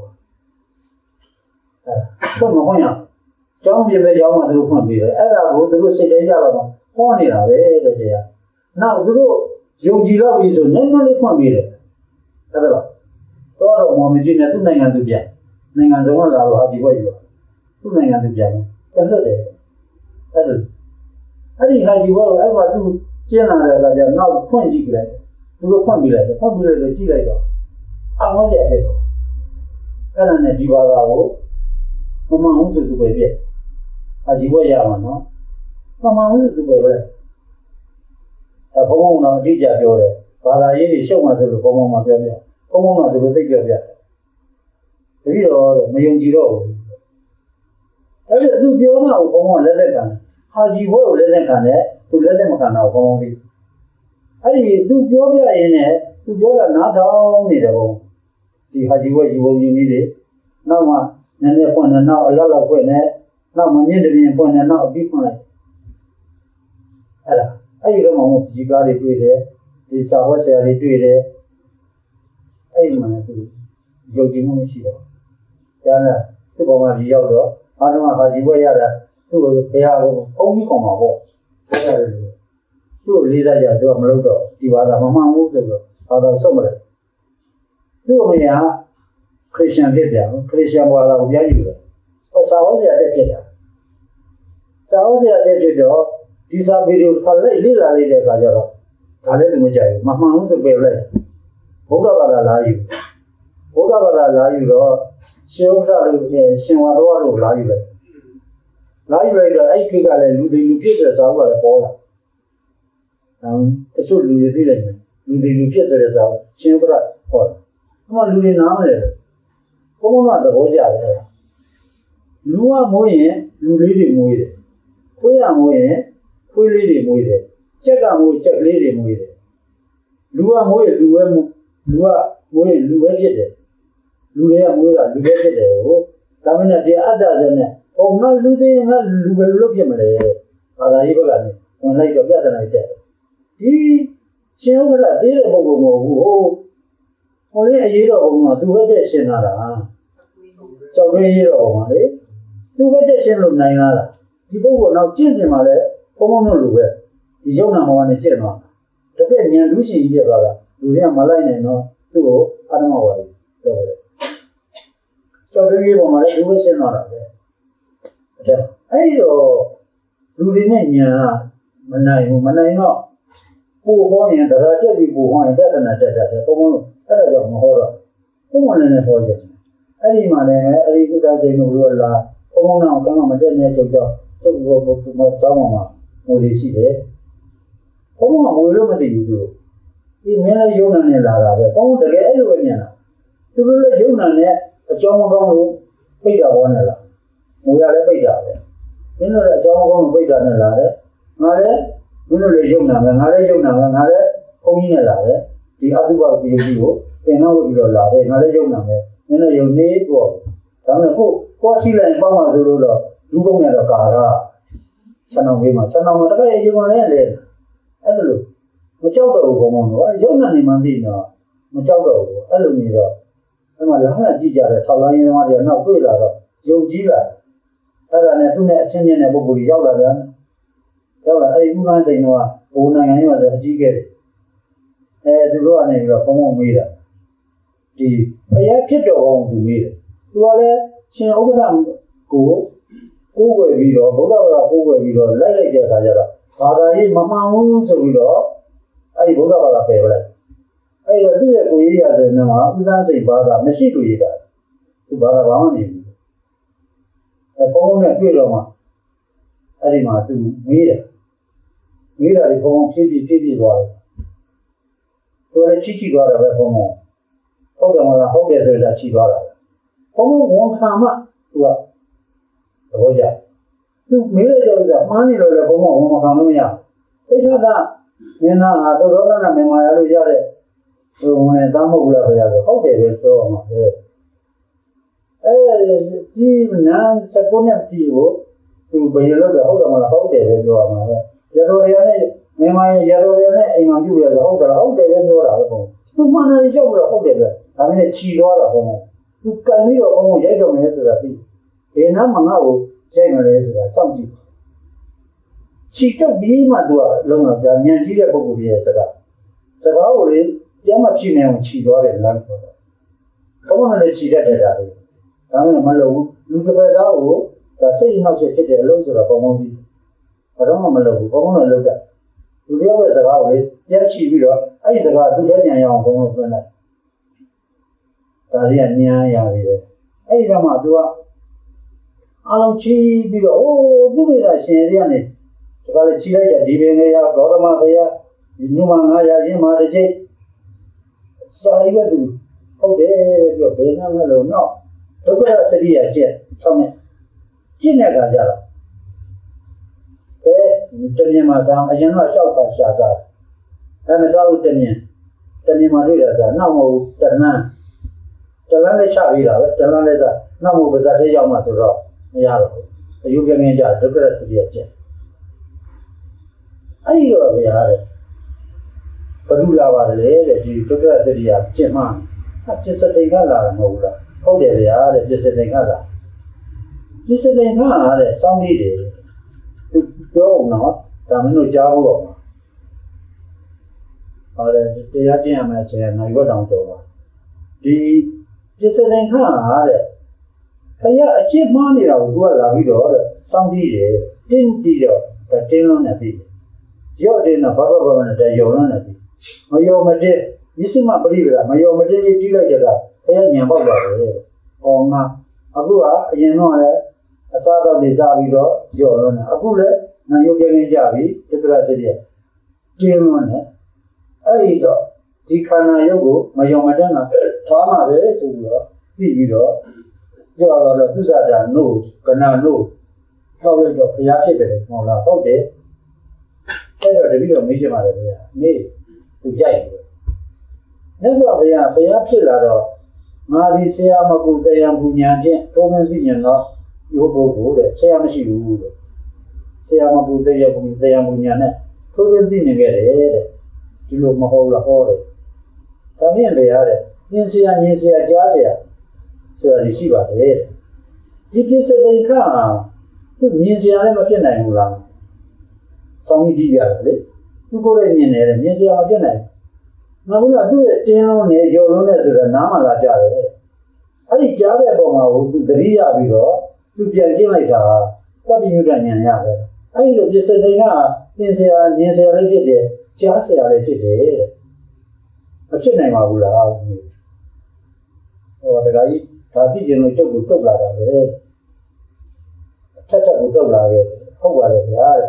အဲတော့မဟုတ်ရကျောင်းပြင်ပဲရောက်မှသူတို့ဖွင့်ပြီးတယ်အဲ့ဒါကိုသူတို့စိတ်တိုင်းကြတော့ဟောနေတာပဲတဲ့တရားနောက်သူတို့ယုံကြည်တော့ပြီဆိုနည်းနည်းလေးဖွင့်ပြီးတယ်အဲ့ဒါတော့တော့မော်မကြီးနဲ့သူ့နိုင်ငံသူပြန်နိုင်ငံစုံကလာတော့ဟာဒီဘက်ယူသူ့နိုင်ငံသူပြန်တယ်လွတ်တယ်အဲ့ဒါအဲ့ဒီဟာဒီဘက်အဲ့မှာသူကျင်းလာတဲ့အခါကျနောက်ဖွင့်ကြည့်ကြလိုက်သူတို့ဖွင့်ပြီးလိုက်ဖွင့်ပြီးလိုက်ကြည့်လိုက်တော့အောင်မစရာဖြစ်တော့အဲ့ဒါနဲ့ဒီဘာသာကိုမမှန်ဘူးဆိုသူပဲပြအကြည့်ဝရမှာနော်မမှန်ဘူးဆိုသူပဲပဲအဘုံဘုံတော့အကြည့်ကြပြောတယ်ဘာသာရေးတွေရှုပ်မှဆိုလို့ဘုံဘုံမှာပြောပြဘုံဘုံကသူတို့သိပြောပြတတိတော့မယုံကြည်တော့ဘူးအဲ့ဒါသူပြောမှဘုံဘုံလက်သက်ခံဟာကြည့်ဘွဲကိုလက်သက်ခံတယ်သူလက်သက်မခံတော့ဘုံဘုံလေးအဲ့ဒီသူပြောပြရင်းနဲ့သူပြောတာနားထောင်နေတယ်ဘုံဒီဟာကြီးဝဲယူဘုံယူနည်းတွေနောက်မှနည်းနည်းပွင့်နေနောက်အလောက်လောက်ပွင့်နေနောက်မမြင့်တပြင်းပွင့်နေနောက်အပြီးပွင့်လိုက်အဲ့ဒါအဲ့ဒီတော့မှဒီကားတွေတွေ့တယ်ဒီစာဝတ်ဆရာတွေတွေ့တယ်အဲ့ဒီမှာသူယုံကြည်မှုမရှိတော့ဒါနဲ့သူ့ဘောမှာဒီရောက်တော့အားလုံးကဟာကြီးဝဲရတာသူ့ကိုဘုရားကိုအုံကြီးကောင်ပါပေါ့အဲ့ဒါလေသူ့ကိုလေးစားကြသူကမလုပ်တော့ဒီဘာသာမမှန်ဘူးဆိုတော့ဘာသာဆုံးမလဲသူ့အမေကခရစ်ယာန်ဖြစ်ပြန်ခရစ်ယာန်ဘာသာကိုပြန်ယူတယ်ဟောစာဝတ်ဆရာတက်ဖြစ်တာစာဝတ်ဆရာတက်ဖြစ်တော့ဒီစာဗီဒီယိုဖတ်လိုက်လေ့လာလိုက်တဲ့အခါကျတော့ဒါလည်းသူမကြိုက်ဘူးမမှန်ဘူးဆိုပြလိုက်ဘုရားဘာသာလာယူဘုရားဘာသာလာယူတော့ရှင်ဥစ္စာတို့ရှင်ဝါတော်တို့လာယူတယ်လာယူလိုက်တော့အဲ့ဒီကလည်းလူတွေလူဖြစ်တဲ့စာအုပ်ကလည်းပေါ်လာတချို့လူတွေသိလိုက်တယ်လူတွေလူဖြစ်တဲ့စာအုပ်ရှင်ဥစ္စာဟောတယ်အမှလူတွေနားမလဲဘုံဘုံကသဘောကျတယ်လူကမွေးရင်လူလေးတွေမွေးတယ်ခွေးရမွေးရင်ခွေးလေးတွေမွေးတယ်ကြက်ကမွေးကြက်ကလေးတွေမွေးတယ်လူကမွေးရင်လူပဲလူကမွေးရင်လူပဲဖြစ်တယ်လူတွေကမွေးတာလူပဲဖြစ်တယ်ဟိုဒါမှမဟုတ်တရားအတ္တဆိုနဲ့ဟိုငါလူတွေငါလူပဲလို့ဖြစ်မလဲဘာသာရေးဘက်ကနေဝင်လိုက်တော့ပြဿနာတက်ဒီရှင်ဥက္ကဋ္ဌသေးတဲ့ပုဂ္ဂိုလ်မဟုတ်ဘူးဟိုဟိုလေအရေးတော်ဘုံကသူပဲတဲ့ရှင်းလာတာကြောက်ရရေးတော်ဘုံကလေသူပဲတဲ့ရှင်းလို့နိုင်လာတာဒီပုဂ္ဂိုလ်တော့ကျင့်စင်ပါလေဘုံဘုံတို့လိုပဲဒီယုံနာမောနဲ့ကျင့်သွားတာတကယ်ဉာဏ်လူရှိကြီးပြသွားတာလူတွေကမလိုက်နိုင်တော့သူ့ကိုအာရမဝါရီပြောတယ်ကြောက်ရရေးပုံမှာလည်းသူပဲရှင်းသွားတာပဲအဲ့အဲ့တော့လူတွေနဲ့ဉာဏ်ကမနိုင်ဘူးမနိုင်တော့ပို့ဟောရင်တရားတက်ပြီးပို့ဟောရင်တသနာတက်တယ်ဘုံဘုံအဲ့ဒါကြောင့်မဟောတော့ဘုံဘုံလည်းလည်းဟောကြတယ်အဲ့ဒီမှာလည်းအဲ့ဒီကုသစိန်တို့လာဘုံဘုံတော့ကမတက်နေကြောက်ကြောက်သူ့ကိုဘုံဘုံတောင်းမှာငိုလေးရှိတယ်ဘုံဘုံကငိုလို့မသိဘူးသူဒီမင်းလည်းယုံနာနဲ့လာတာပဲဘုံတကယ်အဲ့လိုပဲမြင်တာသူတို့လည်းယုံနာနဲ့အကြောင်းမကောင်းလို့ပိတ်တာဘောနဲ့လာငိုရလည်းပိတ်တာပဲမင်းတို့လည်းအကြောင်းမကောင်းလို့ပိတ်တာနဲ့လာတယ်ငါလည်းမင်းတို့လည်းယုံနာပဲငါလည်းယုံနာပဲငါလည်းဘုံကြီးနဲ့လာတယ်ဒီအတုပပိယတိကိုသင်္နောက်ပြီးတော့လာတယ်ငါလည်းယုံနာပဲမင်းလည်းယုံနေပေါ့ဒါမှမဟုတ်ကိုယ်ရှိလိုက်ပေါ့မှဆိုလို့တော့လူကုန်နဲ့တော့ကာရဆန္ဒဝေးမှာဆန္ဒမှာတကယ်ယုံလဲလေအဲ့လိုမကြောက်တော့ဘူးဘုံဘုံတော့ယုံနာနေမှသိတော့မကြောက်တော့ဘူးအဲ့လိုနေတော့အဲ့မှာလမ်းကကြည့်ကြတယ်ထောက်လိုင်းရင်းသမားတွေနောက်တွေ့လာတော့ယုံကြည်လာအဲ့ဒါနဲ့သူ့နဲ့အချင်းချင်းတဲ့ပုဂ္ဂိုလ်ကြီးရောက်လာတယ်ရောက်လာအဲ့ဒီဥက္ကဋ္ဌစိန်တော့ဘုံနိုင်ငံရေးမှာဆိုအကြီးကျယ်တယ်အဲသူတို့ကနေပြီးတော့ဘုံဘုံမေးတာဒီဘုရားဖြစ်တော်ဘုံသူမေးတယ်သူကလည်းရှင်ဥက္ကဋ္ဌကိုကိုးွယ်ပြီးတော့ဘုရားဘာသာကိုးွယ်ပြီးတော့လိုက်လိုက်တဲ့အခါကျတော့ဘာသာရေးမမှန်ဘူးဆိုပြီးတော့အဲ့ဒီဘုရားဘာသာပယ်ပလိုက်အဲ့တော့သူ့ရဲ့ကိုရေးရဆိုရင်တော့ဥက္ကဋ္ဌစိန်ဘာသာမရှိလို့ရေးတာသူဘာသာဘာမှမနေဘူးအဲဘုံဘုံနဲ့တွေ့တော့မှအဲ့ဒီမှာသူမေးတယ်မေးတာဒီဘုံဘုံဖြည်းဖြည်းဖြည်းဖြည်းသွားတယ်သူလည်းချီချီသွားတယ်ပဲဘုံဘုံဟုတ်တယ်မလားဟုတ်တယ်ဆိုတော့ချီသွားတာဘုံဘုံဝန်ခံမှသူကသဘောကျသူမေးလိုက်တဲ့ဥစ္စာမှားနေလို့လည်းဘုံဘုံဝန်ခံလို့မရသိချတာမင်းသားဟာသူရောသနာမင်မာရလို့ရတဲ့ဟိုဝင်သားမဟုတ်ဘူးလားဗျာဆိုဟုတ်တယ်ပဲပြောမှာပဲအဲဒီနာစကုနဲ့တီကိုသူဘယ်လိုလဲဟုတ်တယ်မလားဟုတ်တယ်ပဲပြောမှာပဲရတော်ရနဲ့မင်းမရတော်ရနဲ့အိမ်မှာပြုရတော့ဟုတ်တယ်ဟုတ်တယ်ပဲပြောတာပဲဘုံသူမှန်တယ်ရောက်တော့ဟုတ်တယ်ပဲဒါပေမဲ့ခြီသွားတာဘုံသူကန်ပြီးတော့ဘုံရိုက်တော့မယ်ဆိုတာသိဘယ်နာမှငါ့ကိုရိုက်မလဲဆိုတာစောင့်ကြည့်ခြီတော့ပြီးမှသူကလုံးဝကြာညံကြီးတဲ့ပုဂ္ဂိုလ်ရဲ့စကားစကားကိုလေပြန်မဖြစ်နိုင်အောင်ခြီသွားတယ်လမ်းဆိုတော့ဘုံကလည်းခြီတတ်တယ်ဒါလေးဒါမှမလုပ်ဘူးလူတစ်ပတ်သားကိုဒါစိတ်နှောက်ချက်ဖြစ်တဲ့အလုံးဆိုတာပုံပုံပြီးဘာတော့မှမလုပ်ဘူးပုံပုံနဲ့လုပ်တယ်လူတယောက်ရဲ့စကားကိုလေပြန်ချီပြီးတော့အဲ့ဒီစကားသူ့ရဲ့ဉာဏ်ရအောင်ပုံပုံပြန်လိုက်ဒါလေးကဉာဏ်ရတယ်ပဲအဲ့ဒီတော့မှသူကအလုံးချီပြီးတော့အိုးသူ့မိသားရှင်တွေကနေဒီကလေးချီလိုက်တဲ့ဒီပင်လေးရဂေါရမဘုရားဒီနုမငါရရင်းမှာတစ်ချိန်စာရိကသူဟုတ်တယ်ပြောဘယ်နှမလို့တော့ဒုက္ခစရိယာကျက်ဆောင်းနေကျင့်တဲ့အခါကျတော့အဲတမြင်မှာစားအရင်ကရှောက်တာရှာစားအဲမစားဘူးတမြင်တဏီမာတွေ့တာဆိုနောက်မဟုတ်တဏ္ဍတလန်းလေးချပြီးတာပဲတလန်းလေးဆိုနောက်မဟုတ်ပါဇာတဲ့ရောက်မှဆိုတော့မရတော့ဘူးအယုပြင်းပြင်းကြဒုက္ခရစရိယကျင့်အဲ့ဒီတော့ဗျာတဲ့ဘဒုလာပါလေတဲ့ဒီဒုက္ခရစရိယကျင့်မှအပစ္စတိကလာတာမဟုတ်ဘူးလားဟုတ်တယ်ဗျာတဲ့ပစ္စတိကလာပစ္စတိကလာတဲ့စောင်းလေးတွေသူပြောအောင်နော်ဒါမင်းတို့ကြားဖို့ပါဟောတယ်တရားကျင့်ရမယ်ဆိုရင်နိုင်ဝတ်တောင်တော်ပါဒီပစ္စတိကလာတဲ့ခရအချစ်မှားနေတာကိုသူကလာပြီးတော့တဲ့စောင်းပြီးတယ်တင်းပြီးတော့တင်းလုံးနဲ့ပြီးရော့တယ်နော်ဘာဘာဘာနဲ့တရုံလုံးနဲ့ပြီးမယောမတဲ့ဒီစမပရိပဒါမယောမတဲ့ကြီးပြီးလိုက်ကြတာခရညံပေါက်လာတယ်ဟောငါအခုကအရင်တော့လည်းအစားတော့နေစားပြီးတော့ရော့လုံးနဲ့အခုလည်းနာယုတ်ပြင်းကြပြီတက္ကရာစိတ္တတင်းလုံးနဲ့အဲ့ဒီတော့ဒီခန္ဓာရုပ်ကိုမယောမတဲ့ကသွားမှာပဲဆိုပြီးတော့ပြီးပြီးတော့ကြောက်တော့သူစားတာနို့ကနာနို့ထောက်လိုက်တော့ဘုရားဖြစ်တယ်မဟုတ်လားဟုတ်တယ်အဲ့တော့တပည့်တော်မေးချင်ပါတယ်ဗျာမေးသူကြိုက်တယ်မြတ်စွာဘုရားဘုရားဖြစ်လာတော့ငါဒီဆရာမကူတရားပူညာဖြင့်သုံးမသိဉာဏ်တော့ဒီပုဂ္ဂိုလ်တဲ့ဆရာမရှိဘူးတဲ့ဆရာမကူတရားပူတရားပူညာနဲ့သုံးမသိဉာဏ်ခဲ့တယ်တဲ့ဒီလိုမဟုတ်လားဟောတယ်ဒါဖြင့်လေရတဲ့သင်ဆရာညီဆရာကြားဆရာဆိုတာရှိပါတယ်ဒီပစ္စတိကသူမြင်စရာလည်းမဖြစ်နိုင်ဘူးလားဆောင်းကြီးကြည့်ရတယ်လေသူကိုယ်လည်းမြင်တယ်မြင်စရာမဖြစ်နိုင်ဘူးငါကသူ့ရဲ့တင်းလုံးနဲ့ရုပ်လုံးနဲ့ဆိုတော့နားမှလာကြတယ်အဲ့ဒီကြားတဲ့အပေါ်မှာသူသတိရပြီးတော့သူပြန်ကျင့်လိုက်တာသတ္တိယုဒ္ဒဉာဏ်ရတယ်အဲ့ဒီလိုပစ္စတိကသင်စရာမြင်စရာလည်းဖြစ်တယ်ကြားစရာလည်းဖြစ်တယ်မဖြစ်နိုင်ပါဘူးလားဟောတရားကြီးဒါသိကျင်လို့ကျုပ်ကိုတုတ်လာတာပဲထက်ထက်ကိုတုတ်လာခဲ့ဟုတ်ပါတယ်ဗျာဒါ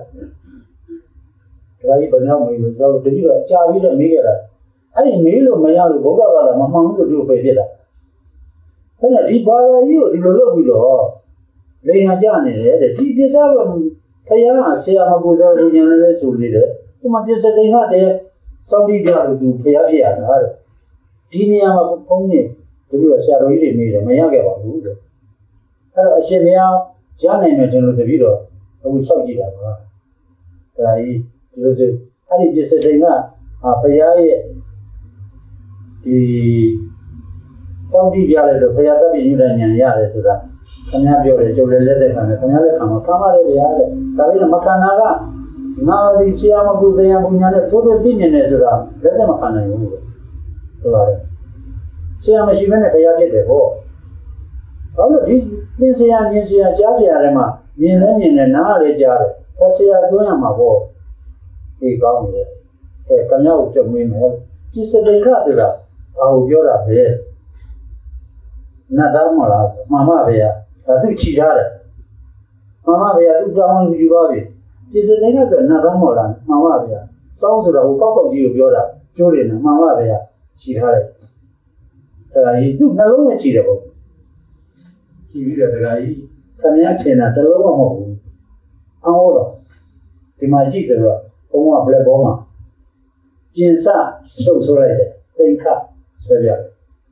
ကြီးဘယ်နှောက်မေးလို့တော့တတိယကြာပြီးတော့မေးခဲ့တာအဲ့ဒီမေးလို့မရလို့ဘုရားဘာသာမမှန်ဘူးလို့ပြောပြတာအဲ့ဒါဒီဘာသာကြီးကိုဒီလိုလုပ်ပြီးတော့လိန်ဟာကြနေတယ်တဲ့ဒီပစ္စည်းကခရယာဆရာမပူဇော်ဉာဏ်လည်းဆိုနေတယ်ဒီမှာပစ္စည်းတွေဟာတဲ့စောင့်ကြည့်ကြလို့သူဖျားပြရတာတဲ့ဒီနေရာမှာဘုန်းကြီးဒီလိုဆရာတော်ကြီးတွေနေတယ်မရခဲ့ပါဘူးတဲ့အဲ့တော့အရှင်ဘုရားရနိုင်မယ်ကျွန်တော်တပည့်တော်အခုလျှောက်ကြည့်တာပါဒါကြီးဒီလိုဆိုအဲ့ဒီပစ္စည်းတွေကဟာဘုရားရဲ့ဒီစောင့်ကြည့်ကြလိုက်တော့ဘုရားတပည့်ညွှန်တဲ့ဉာဏ်ရတယ်ဆိုတာခင်ဗျားပြောတယ်ကျုပ်လည်းလက်သက်ခံတယ်ခင်ဗျားလည်းခံမှာခံပါတယ်ဗျာတဲ့ဒါပေမဲ့မခံတာကငါဒီဆရာမကူတရားပညာနဲ့သို့တော်သိနေတယ်ဆိုတာလက်သက်မခံနိုင်ဘူးလို့ဆိုပါတယ်ဆရာမရှိဘဲနဲ့ဘုရားဖြစ်တယ်ဟောဘာလို့ဒီသင်ဆရာမြင်ဆရာကြားဆရာတွေမှာမြင်လဲမြင်တယ်နားလည်းကြားတယ်ဒါဆရာသွင်းရမှာပေါ့ဒီကောင်းတယ်အဲကံရောက်ကြုံနေမယ်ဒီစတိခဆိုတာဘာကိုပြောတာလဲနတ်သားမလားမှန်ပါဗျာဒါသူချီထားတယ်မှန်ပါဗျာသူတောင်းယူပါပြီဒီစတိခကနတ်သားမလားမှန်ပါဗျာစောင်းဆိုတာဟိုပောက်ပောက်ကြီးကိုပြောတာကျိုးတယ်နော်မှန်ပါဗျာချီထားတယ်ဒါကြီးသူ့နှလုံးနဲ့ချီတယ်ပေါ့ချီပြီးတော့ဒါကြီးခမရချင်တာတလုံးမဟုတ်ဘူးအောင်းတော့ဒီမှာကြည့်ဆိုတော့ဘုံကဘလက်ဘောမှာပြင်စချုပ်ဆိုလိုက်တယ်သိခဆွဲပြတယ်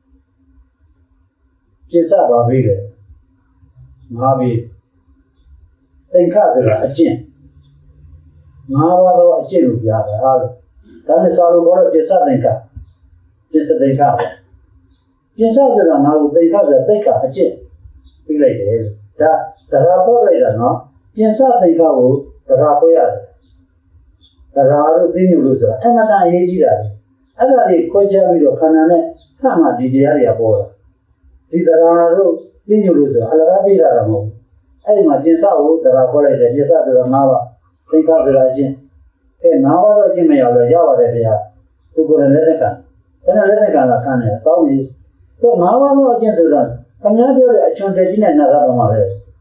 ပြင်စပါပြီလေငါပြီသိခဆိုတာအကျင့်ငါးပါးသောအကျင့်လို့ပြတာဟာလို့ဒါနဲ့စာလို့ခေါ်တော့ပြင်စသိခပြင်စသိခပဲပြင်စဆိုတာငါ့ကိုသိခဆိုတာသိခအကျင့်ပြီးလိုက်တယ်ဒါတရားပေါ်လိုက်တာနော်ပြင်စသိခကိုတရားပေါ်ရတယ်တရားတို့သိနေလို့ဆိုတာအမှန်တရားအရေးကြီးတာလေအဲ့ဒါတွေခွဲခြားပြီးတော့ခန္ဓာနဲ့ခန့်မှဒီတရားတွေကပေါ်တာဒီတရားတို့သိနေလို့ဆိုတာအလကားပြတာမဟုတ်အဲ့ဒီမှာပြင်စကိုတရားပေါ်လိုက်တယ်ပြင်စဆိုတာငါးပါးသိခဆိုတာအကျင့်အဲငါးပါးတော့အကျင့်မရလို့ရပါတယ်ဗျာသူကိုယ်နဲ့လက်သက်ကအဲ့ဒါလက်သက်ကလာခံတယ်ကောင်းပြီသူငါးပါးတော့အကျင့်ဆိုတာခင်ဗျားပြောတဲ့အချွန်တက်ကြီးနဲ့နားသားပါမှာပဲ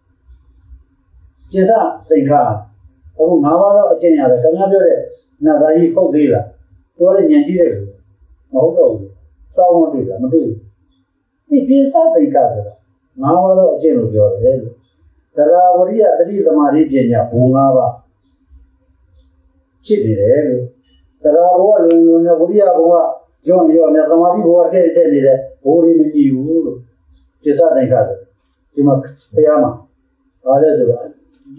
ပြင်စသိခအခုငါးပါးတော့အကျင့်ရတယ်ခင်ဗျားပြောတဲ့နာသားကြီးပုတ်သေးလားသူကလည်းညံကြည့်တယ်မဟုတ်တော့ဘူးစောင်းမတွေ့တာမတွေ့ဘူးဒီပြင်စသိခဆိုတာငါးပါးတော့အကျင့်လို့ပြောတယ်လို့တရားဝရိယတတိသမာဓိပညာဘုံငါးပါးဖြစ်နေတယ်လို့တရားဘဝလုံလုံနဲ့ဝရိယဘဝကြောင့်ရောနဲ့သမာဓိဘဝတဲ့တဲ့နေတဲ့ဘိုးလေးမကြည့်ဘူးလို့ပြစ္ဆတိုင်ခါတယ်ဒီမှာဘုရားမှာဘာလဲဆိုတော့ဒါ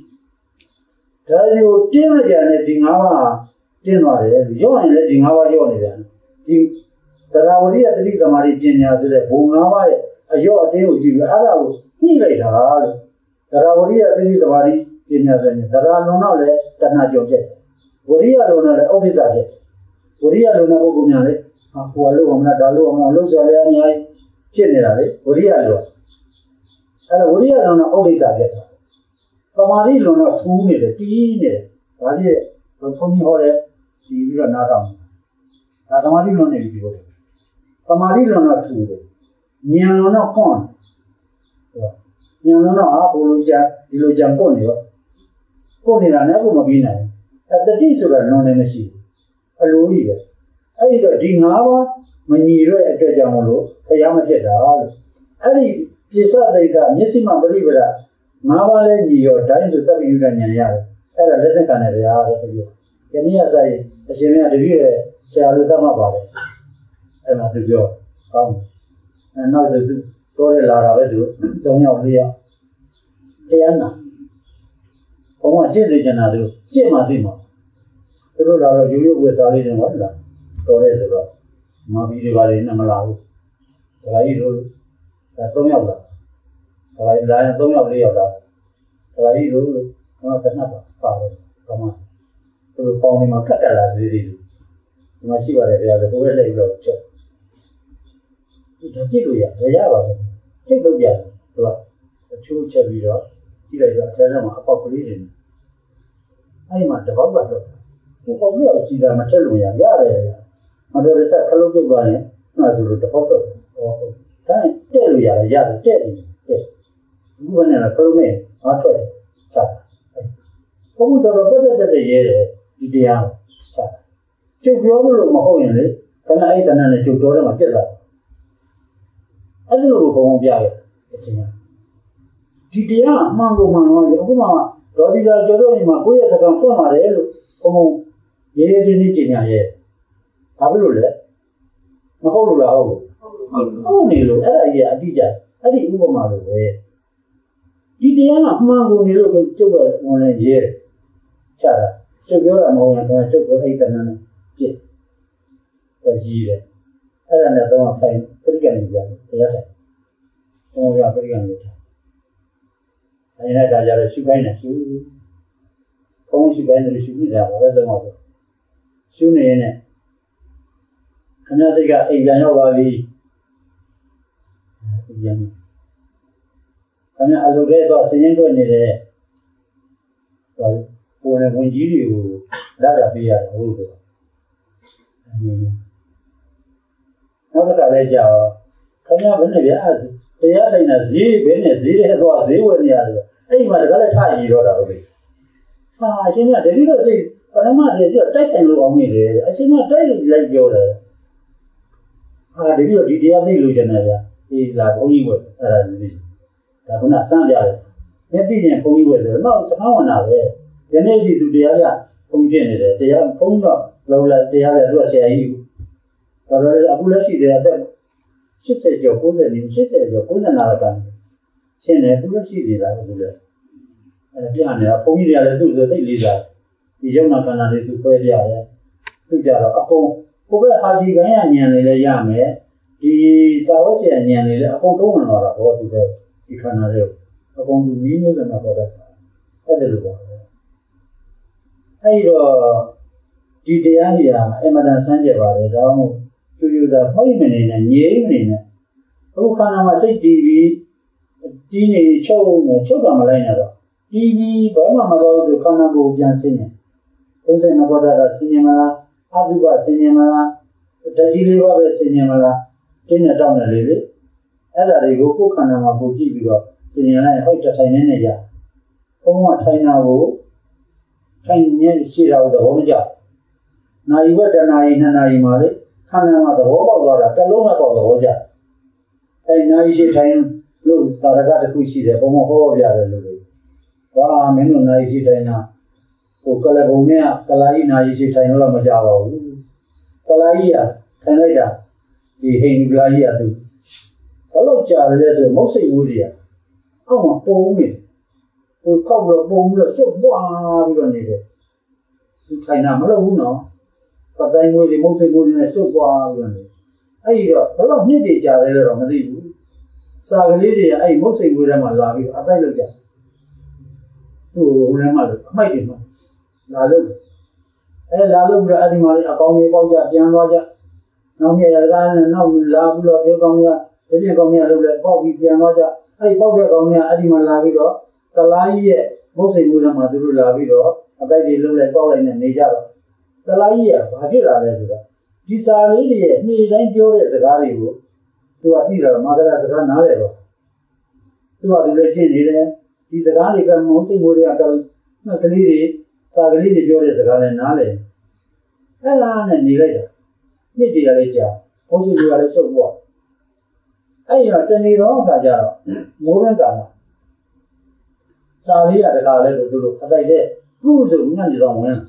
ကိုတင်းလိုက်ကြတဲ့ဒီငါးပါးတင်းသွားတယ်ရောရင်လည်းဒီငါးပါးရောနေတယ်ဒီသရဝရိယတတိသမာဓိပညာဆိုတဲ့ဘုံငါးပါးရဲ့အရောအတင်းကိုကြည့်ပြီးအဲ့ဒါကိုညှိလိုက်တာလို့သရဝရိယတတိသမာဓိပညာဆိုရင်သရလုံးတော့လည်းတဏှာကြောင့်ဖြစ်ဝရိယလုံးတော့လည်းဥဒိစ္စဖြစ်ဝရိယလုံးတဲ့ပုဂ္ဂိုလ်များလေဟိုလိုအောင်လားဒါလိုအောင်လားလုံးစားလည်းအများကြီးဖြစ်နေတာလေဝရိယလုံးအဲ့ဒါဝရိယလုံးတော့ဥဒိစ္စဖြစ်တာသမာဓိလုံးတော့ထူးနေတယ်တီးနေတယ်ဒါကြီးဘုန်းကြီးဟောတယ်ဒီပြီးတော့နားထောင်ဒါသမာဓိလုံးနေပြီပြောတယ်သမာဓိလုံးတော့ထူးတယ်ဉာဏ်လုံးတော့ခွန်းဉာဏ်လုံးတော့ဟာဘိုးလိုကြဒီလိုကြံပွတ်နေရောပွတ်နေတာနဲ့ဘုမပြီးနိုင်အတတိဆိုတာလုံးလည်းမရှိဘူးအလိုကြီးပဲအဲ့ဒီတော့ဒီငါးပါးမညီရွက်အတွက်ကြောင့်မလို့ဘုရားမဖြစ်တာလို့အဲ့ဒီပြစ္ဆဒိဋ္ဌမျက်စိမှပရိပဒငါးပါးလည်းညီရောတိုင်းဆိုတပ်ပြီးယူတဲ့ဉာဏ်ရတယ်အဲ့ဒါလက်သက်ခံတယ်ဗျာတဲ့ပြောဒီနေ့အဆိုင်အရှင်မြတ်တပည့်ရဲ့ဆရာလူသတ်မှတ်ပါတယ်အဲ့ဒါသူပြောကောင်းတယ်နောက်ဆိုသူတော်ရလာတာပဲသူသုံးယောက်လေးယောက်တရားနာဘုံကကျင့်စေချင်တာသူကျင့်မှသိမှာသူတို့လာတော့ရိုးရိုးဝယ်စားလေးတွေဟုတ်လားတော်ရဲဆိုတော့မာဘီတွေပါလေနဲ့မလာဘူးဒါကြီးတို့ဒါသုံးယောက်လာဒါကြီးလာရင်သုံးယောက်လေးယောက်လာဒါကြီးတို့ကတော့တနတ်ပါပါတယ်ကမသူတို့ပေါင်းနေမှာကတ်ကတ်လာသေးသေးဒီမှာရှိပါတယ်ဗျာဆိုဘယ်လဲလို့ချက်ဒီတတိလို့ရရပါတယ်စိတ်လို့ရတယ်သူကအချိုးချက်ပြီးတော့ကြည့်လိုက်တော့အဲထဲမှာအပေါက်ကလေးတွေအဲဒီမှာတပေါက်ပါတော့ဒီပေါက်လေးကိုကြည့်တာမချက်လို့ရရတယ်မတော်ရစခလုံးပြုတ်သွားရင်အဲ့ဒါဆိုလို့တပေါက်တော့ဟောဒါတက်လို့ရတယ်ရတယ်တက်တယ်တက်ဒီဘက်နဲ့တော့ဖုံးနေအားထွက်ချတာဘုံတော်တော်ပတ်သက်တဲ့ရဲတယ်ဒီတရားချတာကျုပ်ပြောလို့မဟုတ်ရင်လေခဏအဲ့တဏ္ဍနဲ့ကျုပ်တော်တယ်မှာပြက်လာအဲ့ဒီလိုဘုံပြရတယ်အချင်းဒီတရားအမှန်ကိုမှန်တော့အခုမှဒေါ်ဒီလာကျော်တော်ညီမကိုယ့်ရဲ့စကားဖွင့်ပါတယ်လို့ဘုံဘုံရေးရေးချင်းချင်းညာရဲ့ဘာဖြစ်လို့လဲမဟုတ်လို့လားဟုတ်လို့ဟုတ်နေလို့အဲ့ဒါကြီးအတိအကျအဲ့ဒီဥပမာလိုပဲဒီတရားကအမှန်ကိုနေလို့ကျုပ်ကဝင်လဲရေးတယ်ချတာကျုပ်ပြောတာမဟုတ်ရင်တော့ကျုပ်ကအဲ့တဏ္ဍနဲ့ပြစ်တယ်ကြီးတယ်အဲ့ဒါနဲ့တော့ထိုင်ပြိကံနေကြတယ်တရားတယ်ဟောရပြိကံနေတယ်အဲ့ဒါကြကြတော့ရှုခိုင်းတယ်ရှုဘုံရှုခိုင်းတယ်ရှုနေတာဘာလဲတော့ရှုနေရင်လည်းခဏစိတ်ကအိမ်ပြန်ရောက်သွားပြီပြန်ခဏအလုပ်တွေတော့စည်ရင်းတွေ့နေတယ်ဟိုပေါ်နေဝင်ကြီးတွေကိုလက်ရပေးရတယ်ဟုတ်လို့နောက်တစ်ခါလဲကြာခဏဘယ်နဲ့ဗျာတရားဆိုင်တာဈေးဘယ်နဲ့ဈေးတဲ့တော့ဈေးဝယ်နေရတယ်အဲ့ဒီမှာတခါလဲထားရည်တော့တာဟုတ်ပြီဟာအရှင်ကတတိတော့စိတ်ပရမတည်းကျတိုက်ဆိုင်လို့အောင်နေတယ်အရှင်ကတိုက်လိုက်ပြောတယ်ဟာတတိတော့ဒီတရားသိလို့ကျန်တယ်ဗျာဒီလာဘုန်းကြီးဝယ်အဲ့ဒါလေးဒါကနစမ်းကြတယ်မျက်သိရင်ဘုန်းကြီးဝယ်ဆိုတော့စကားဝင်တာပဲဒီနေ့ကြီးသူတရားကဘုန်းကြီးနေတယ်တရားဘုန်းကြီးတော့လောလာတရားပဲသူကဆရာကြီးတော်တော်အခုလက်ရှိတဲ့အသက်ရှစ်ဆယ်ကျော်ကိုးဆယ်နေရှစ်ဆယ်ကျော်ကိုးဆယ်နာရကန်ရှင်းတယ်သူလက်ရှိနေတာလို့လေအဲပြနေတာဘုန်းကြီးတွေကလည်းသူ့ဆိုသိလေးစားဒီယုံနာကဏ္ဍလေးသူခွဲပြရတယ်သူကြတော့အကုန်ကိုပဲအာဒီကန်ရဉာဏ်လေးလည်းရမယ်ဒီစာဝတ်ဆရာဉာဏ်လေးလည်းအကုန်သုံးဝင်လာတာဟောသူတဲ့ဒီခန္ဓာလေးအကုန်သူမီးမျိုးစုံတော့ဟောတတ်တာအဲ့ဒါလိုပါပဲအဲ့တော့ဒီတရားကြီးဟာအမှန်တန်ဆန်းကျက်ပါတယ်ဒါမှမဟုတ်ကျူကျူသာဖိတ်မနေနဲ့ငြိမ်းမနေနဲ့အခုခန္ဓာမှာစိတ်တည်ပြီးတီးနေချုပ်နေချုပ်တာမလိုက်နဲ့တော့တီးပြီးဘာမှမတော်ဘူးခန္ဓာကိုပြန်ဆင်းနေသုံးဆယ်နှစ်ဘောတာဆင်းနေမလားအတုပဆင်းနေမလားတတိလေးပါပဲဆင်းနေမလားတင်းနဲ့တောင်းတယ်လေလေအဲ့ဒါတွေကိုကိုယ်ခန္ဓာမှာကိုကြည့်ပြီးတော့ဆင်းနေလိုက်ဟုတ်တထိုင်နေနေကြဘုံကထိုင်တာကိုထိုင်နေရှိတာကိုသဘောမကျနာယီဝတ္တနာယီနှစ်နာရီမှာလေခန္ဓာမှာသဘောပေါက်သွားတာတစ်လုံးနဲ့ပေါက်သဘောကျအဲ့နာယီရှိထိုင်လို့သာရကတစ်ခုရှိတယ်ဘုံမဟောပြတယ်လို့လေဘာမင်းတို့နာယီရှိထိုင်တာဟိုကလဘုံနဲ့ကလာယီနာယီရှိထိုင်လို့မကြပါဘူးကလာယီကထိုင်လိုက်တာဒီဟိန္ဒူကကြီးကသူဘလို့ကြာတယ်ဆိုမုတ်စိတ်ဝူးကြီးအောက်မှာပုံနေဟိုခောက်တော့ပုံပြီးတော့ရှုပ်ပွားပြီးတော့နေတယ်သူထိုင်တာမလုပ်ဘူးနော်ပတိုင်းဝေးဒီမုတ်စိတ်ဝူးကြီးနဲ့ရှုပ်ပွားပြီးတော့နေအဲ့ဒီတော့ဘလို့နှစ်တည်ကြာတယ်တော့မသိဘူးစာကလေးတွေအဲ့မုတ်စိတ်ဝူးထဲမှာလာပြီးအတိုက်လုပ်ကြသူ့ဟိုထဲမှာလို့အမိုက်တွေမှာလာလို့အဲလာလို့ပြီးတော့အဲ့ဒီမှာအကောင်ကြီးပေါက်ကြပြန်သွားကြနောက်နေ့ရကနဲ့နောက်လာပြီးတော့ဒီကောင်ကြီးကဒီကောင်ကြီးကလုပ်လဲပေါက်ပြီးပြန်သွားကြအဲ့ဒီပေါက်တဲ့ကောင်ကြီးကအဲ့ဒီမှာလာပြီးတော့တလားကြီးရဲ့မုတ်စိတ်ဝူးထဲမှာသူတို့လာပြီးတော့အတိုက်တွေလုပ်လဲပေါက်လိုက်နဲ့နေကြတော့တလားကြီးကဘာဖြစ်လာလဲဆိုတော့ဒီစာလေးတွေရဲ့နေ့တိုင်းပြောတဲ့စကားတွေကိုသူကသိတော့မာကရာစကားနားလဲတော့သူကသူလည်းကြည့်နေတယ်ဒီစကားတွေကမုတ်စိတ်ဝူးတွေကကလေးတွေစာကလေးတွေပြောတဲ့စကားနဲ့နားလဲအဲ့လားနဲ့နေလိုက်တာနေ့တည်းကလေးကြာမုတ်စိတ်ဝူးကလည်းချုပ်သွားအဲ့ဒီတော့တနေ့တော့အခါကျတော့မိုးရင်းကာလာစာလေးရတကားလဲလို့သူတို့အတိုက်တဲ့သူ့ဆိုညနေဆောင်ဝင်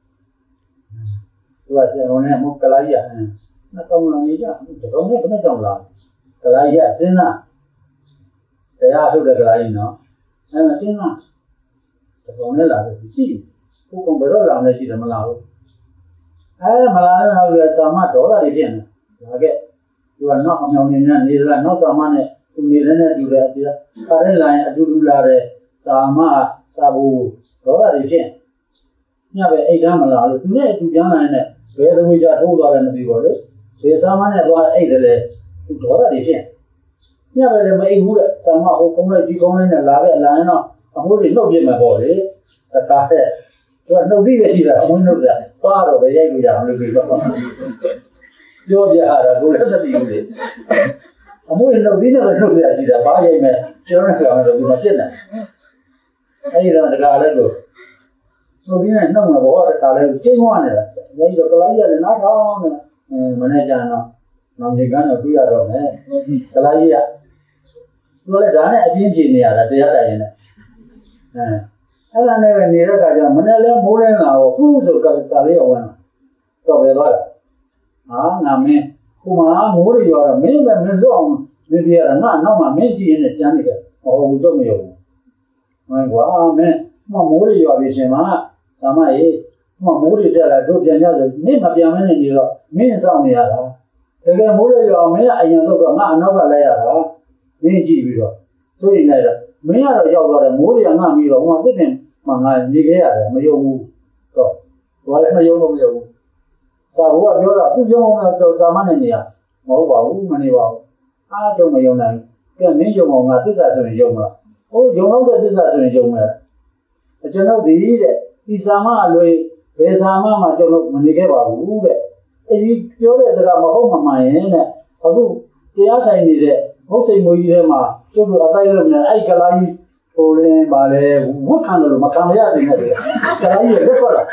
သူကစေဝင်နဲ့မုတ်ကလာကြီးကနှစ်ကောင်လောင်နေကြတော့နဲ့ဘယ်နဲ့ကြောင်လာကလာကြီးကစဉ်းစားတရားထုတ်တဲ့ကလာကြီးနော်အဲ့မှာစဉ်းစားဒီကောင်နဲ့လာလို့ကြည့်ဘုကောင်ဘယ်တော့လာမလဲရှိတယ်မလားဘူးအဲမလာလည်းဟောရစာမဒေါသတွေဖြစ်နေလာခဲ့သူကနောက်အမြောင်နေနဲ့နေလာနောက်စာမနဲ့သူနေတဲ့နဲ့တူတယ်ဒီခါတဲ့လိုင်းအတူတူလာတဲ့စာမစာဘူးဒေါသတွေဖြစ်ညပဲအိတ်တမ်းမလာလို့သူနဲ့အတူကျန်းလာတဲ့ဘယ်သမီးကြထိုးသွားတယ်မသိပါဘူးလေဒီစာမနဲ့သွားအိတ်တယ်လေသူဒေါသတွေဖြစ်ညပဲလည်းမအိတ်ဘူးတဲ့စာမဟိုကုန်းလိုက်ဒီကုန်းလိုက်နဲ့လာခဲ့လာရင်တော့အမိုးတွေနှုတ်ပြမှာပေါ့လေတခါတဲ့သူကနှုတ်ပြီးပဲရှိတာအမိုးနှုတ်တာသွားတော့ပဲရိုက်လို့ရအောင်လို့ပြောပါပြောပြရတာကိုလည်းမသိဘူးလေအမိုးနှုတ်ပြီးတော့နှုတ်ရရှိတာဘာရိုက်မဲ့ကျောင်းရကောင်လို့ဒီမှာပြစ်နေအဲ့ဒီတော့တခါလည်းကိုနှုတ်ပြီးနဲ့နှုတ်မှာဘောတခါလည်းကျင်းသွားနေတာအဲ့ဒီတော့ကလာကြီးကလည်းနားထောင်နေအဲမနေ့ကျတော့နောက်ဒီကတော့တွေ့ရတော့မယ်ကလာကြီးကသူလည်းဒါနဲ့အပြင်းပြေနေရတာတရားတိုင်နေအဲအဲ့ဒါနဲ့ပဲနေတဲ့အခါကျမနေ့လဲမိုးလဲလာတော့ခုဆိုကစားလေးရောက်ဝင်တော့ပဲသွားတာဟာငါမင်းခုမှမိုးတွေရောတော့မင်းပဲမင်းလွတ်အောင်မင်းပြရတာငါနောက်မှမင်းကြည့်ရင်ကျမ်းနေတယ်ဟောဘူးတော့မရောဘူးဟဲ့ကွာမင်းမမိုးတွေရောပြီရှင်မသာမရေမမိုးတွေတက်လာတို့ပြန်ကြဆိုမင်းမပြန်မနေနေတော့မင်းစောင့်နေရတာတကယ်မိုးတွေရောမင်းအရင်တော့ငါအနောက်ကလိုက်ရတာမင်းကြည့်ပြီးတော့ဆိုရင်လည်းမင်းကတော့ရောက်သွားတယ်မိုးတွေကငါပြီးတော့ဟိုမှာတစ်တင်မှငါနေခဲ့ရတယ်မယုံဘူးတော့ဘာလဲမယုံလို့မယုံဘူးစာဘုရားပြောတာသူယုံအောင်တော့စာမနဲ့နေရမဟုတ်ပါဘူးမနေပါဘူးအားကြုံမယုံနိုင်ကဲမင်းယုံအောင်ငါသစ္စာဆိုရင်ယုံမလားဟိုယုံတော့တဲ့သစ္စာဆိုရင်ယုံမယ်ကျွန်တော်ဒီတဲ့ဒီစာမအလွေဘယ်စာမမှကျွန်တော်မနေခဲ့ပါဘူးတဲ့အဲဒီပြောတဲ့စကားမဟုတ်မှမှန်ရင်တဲ့အခုတရားဆိုင်နေတဲ့ဘုတ်စိန်မွေးကြီးထဲမှာကျုပ်တို့အတိုင်းလို့မြန်အဲ့ကလာကြီးဟိုလင်းပါလေဝတ်ခံတယ်လို့မခံရသေးနဲ့ကလာကြီးလက်ထွက်လာ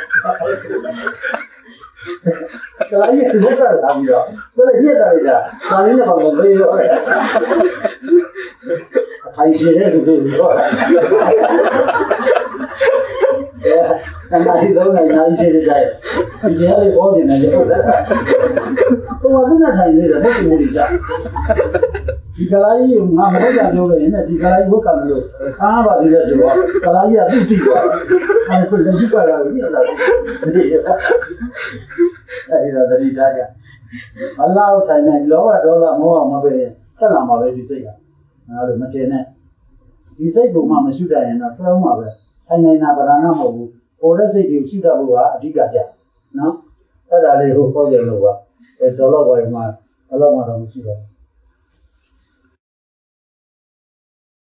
ကလာကြီးကလက်ထွက်လာပြီးတော့ဘယ်လိုဖြစ်တာလဲဒါဒါလေးနဲ့ပါမပေးတော့အထိုင်ရှိတဲ့လူတွေတော့အဲနာရီတော့နိုင်နိုင်ရှိတဲ့ကြိုင်ဒီရလေးပေါ်နေတယ်ဟုတ်လားဟိုကသူနဲ့ထိုင်နေတာဘုတ်မှုတွေကြဒီကလာကြီးကငါမဟုတ်တာပြောလို့ရင်ဒီကလာကြီးဘုတ်ကံလို့အားပါသေးတယ်ဆိုတော့ကလာကြီးကသူ့တိသွားအဲ့ဒါလက်ရှိပါလာပြီအဲ့ဒါဒီအဲ့ဒါတတိသားကြအလားကိုထိုင်နေလောဘဒေါသမောဟမပဲဆက်လာမှာပဲဒီစိတ်ကငါတို့မတင်နဲ့ဒီစိတ်ကမှမရှိတတ်ရင်တော့ပြောင်းမှာပဲထိုင်နေတာဗราဏမဟုတ်ဘူးပေါ်တဲ့စိတ်ကိုရှိတတ်ဖို့ကအဓိကကြနော်အဲ့ဒါလေးကိုခေါ်ကြလို့ကအဲတော်တော့ဘာမှဘယ်တော့မှတော့မရှိတော့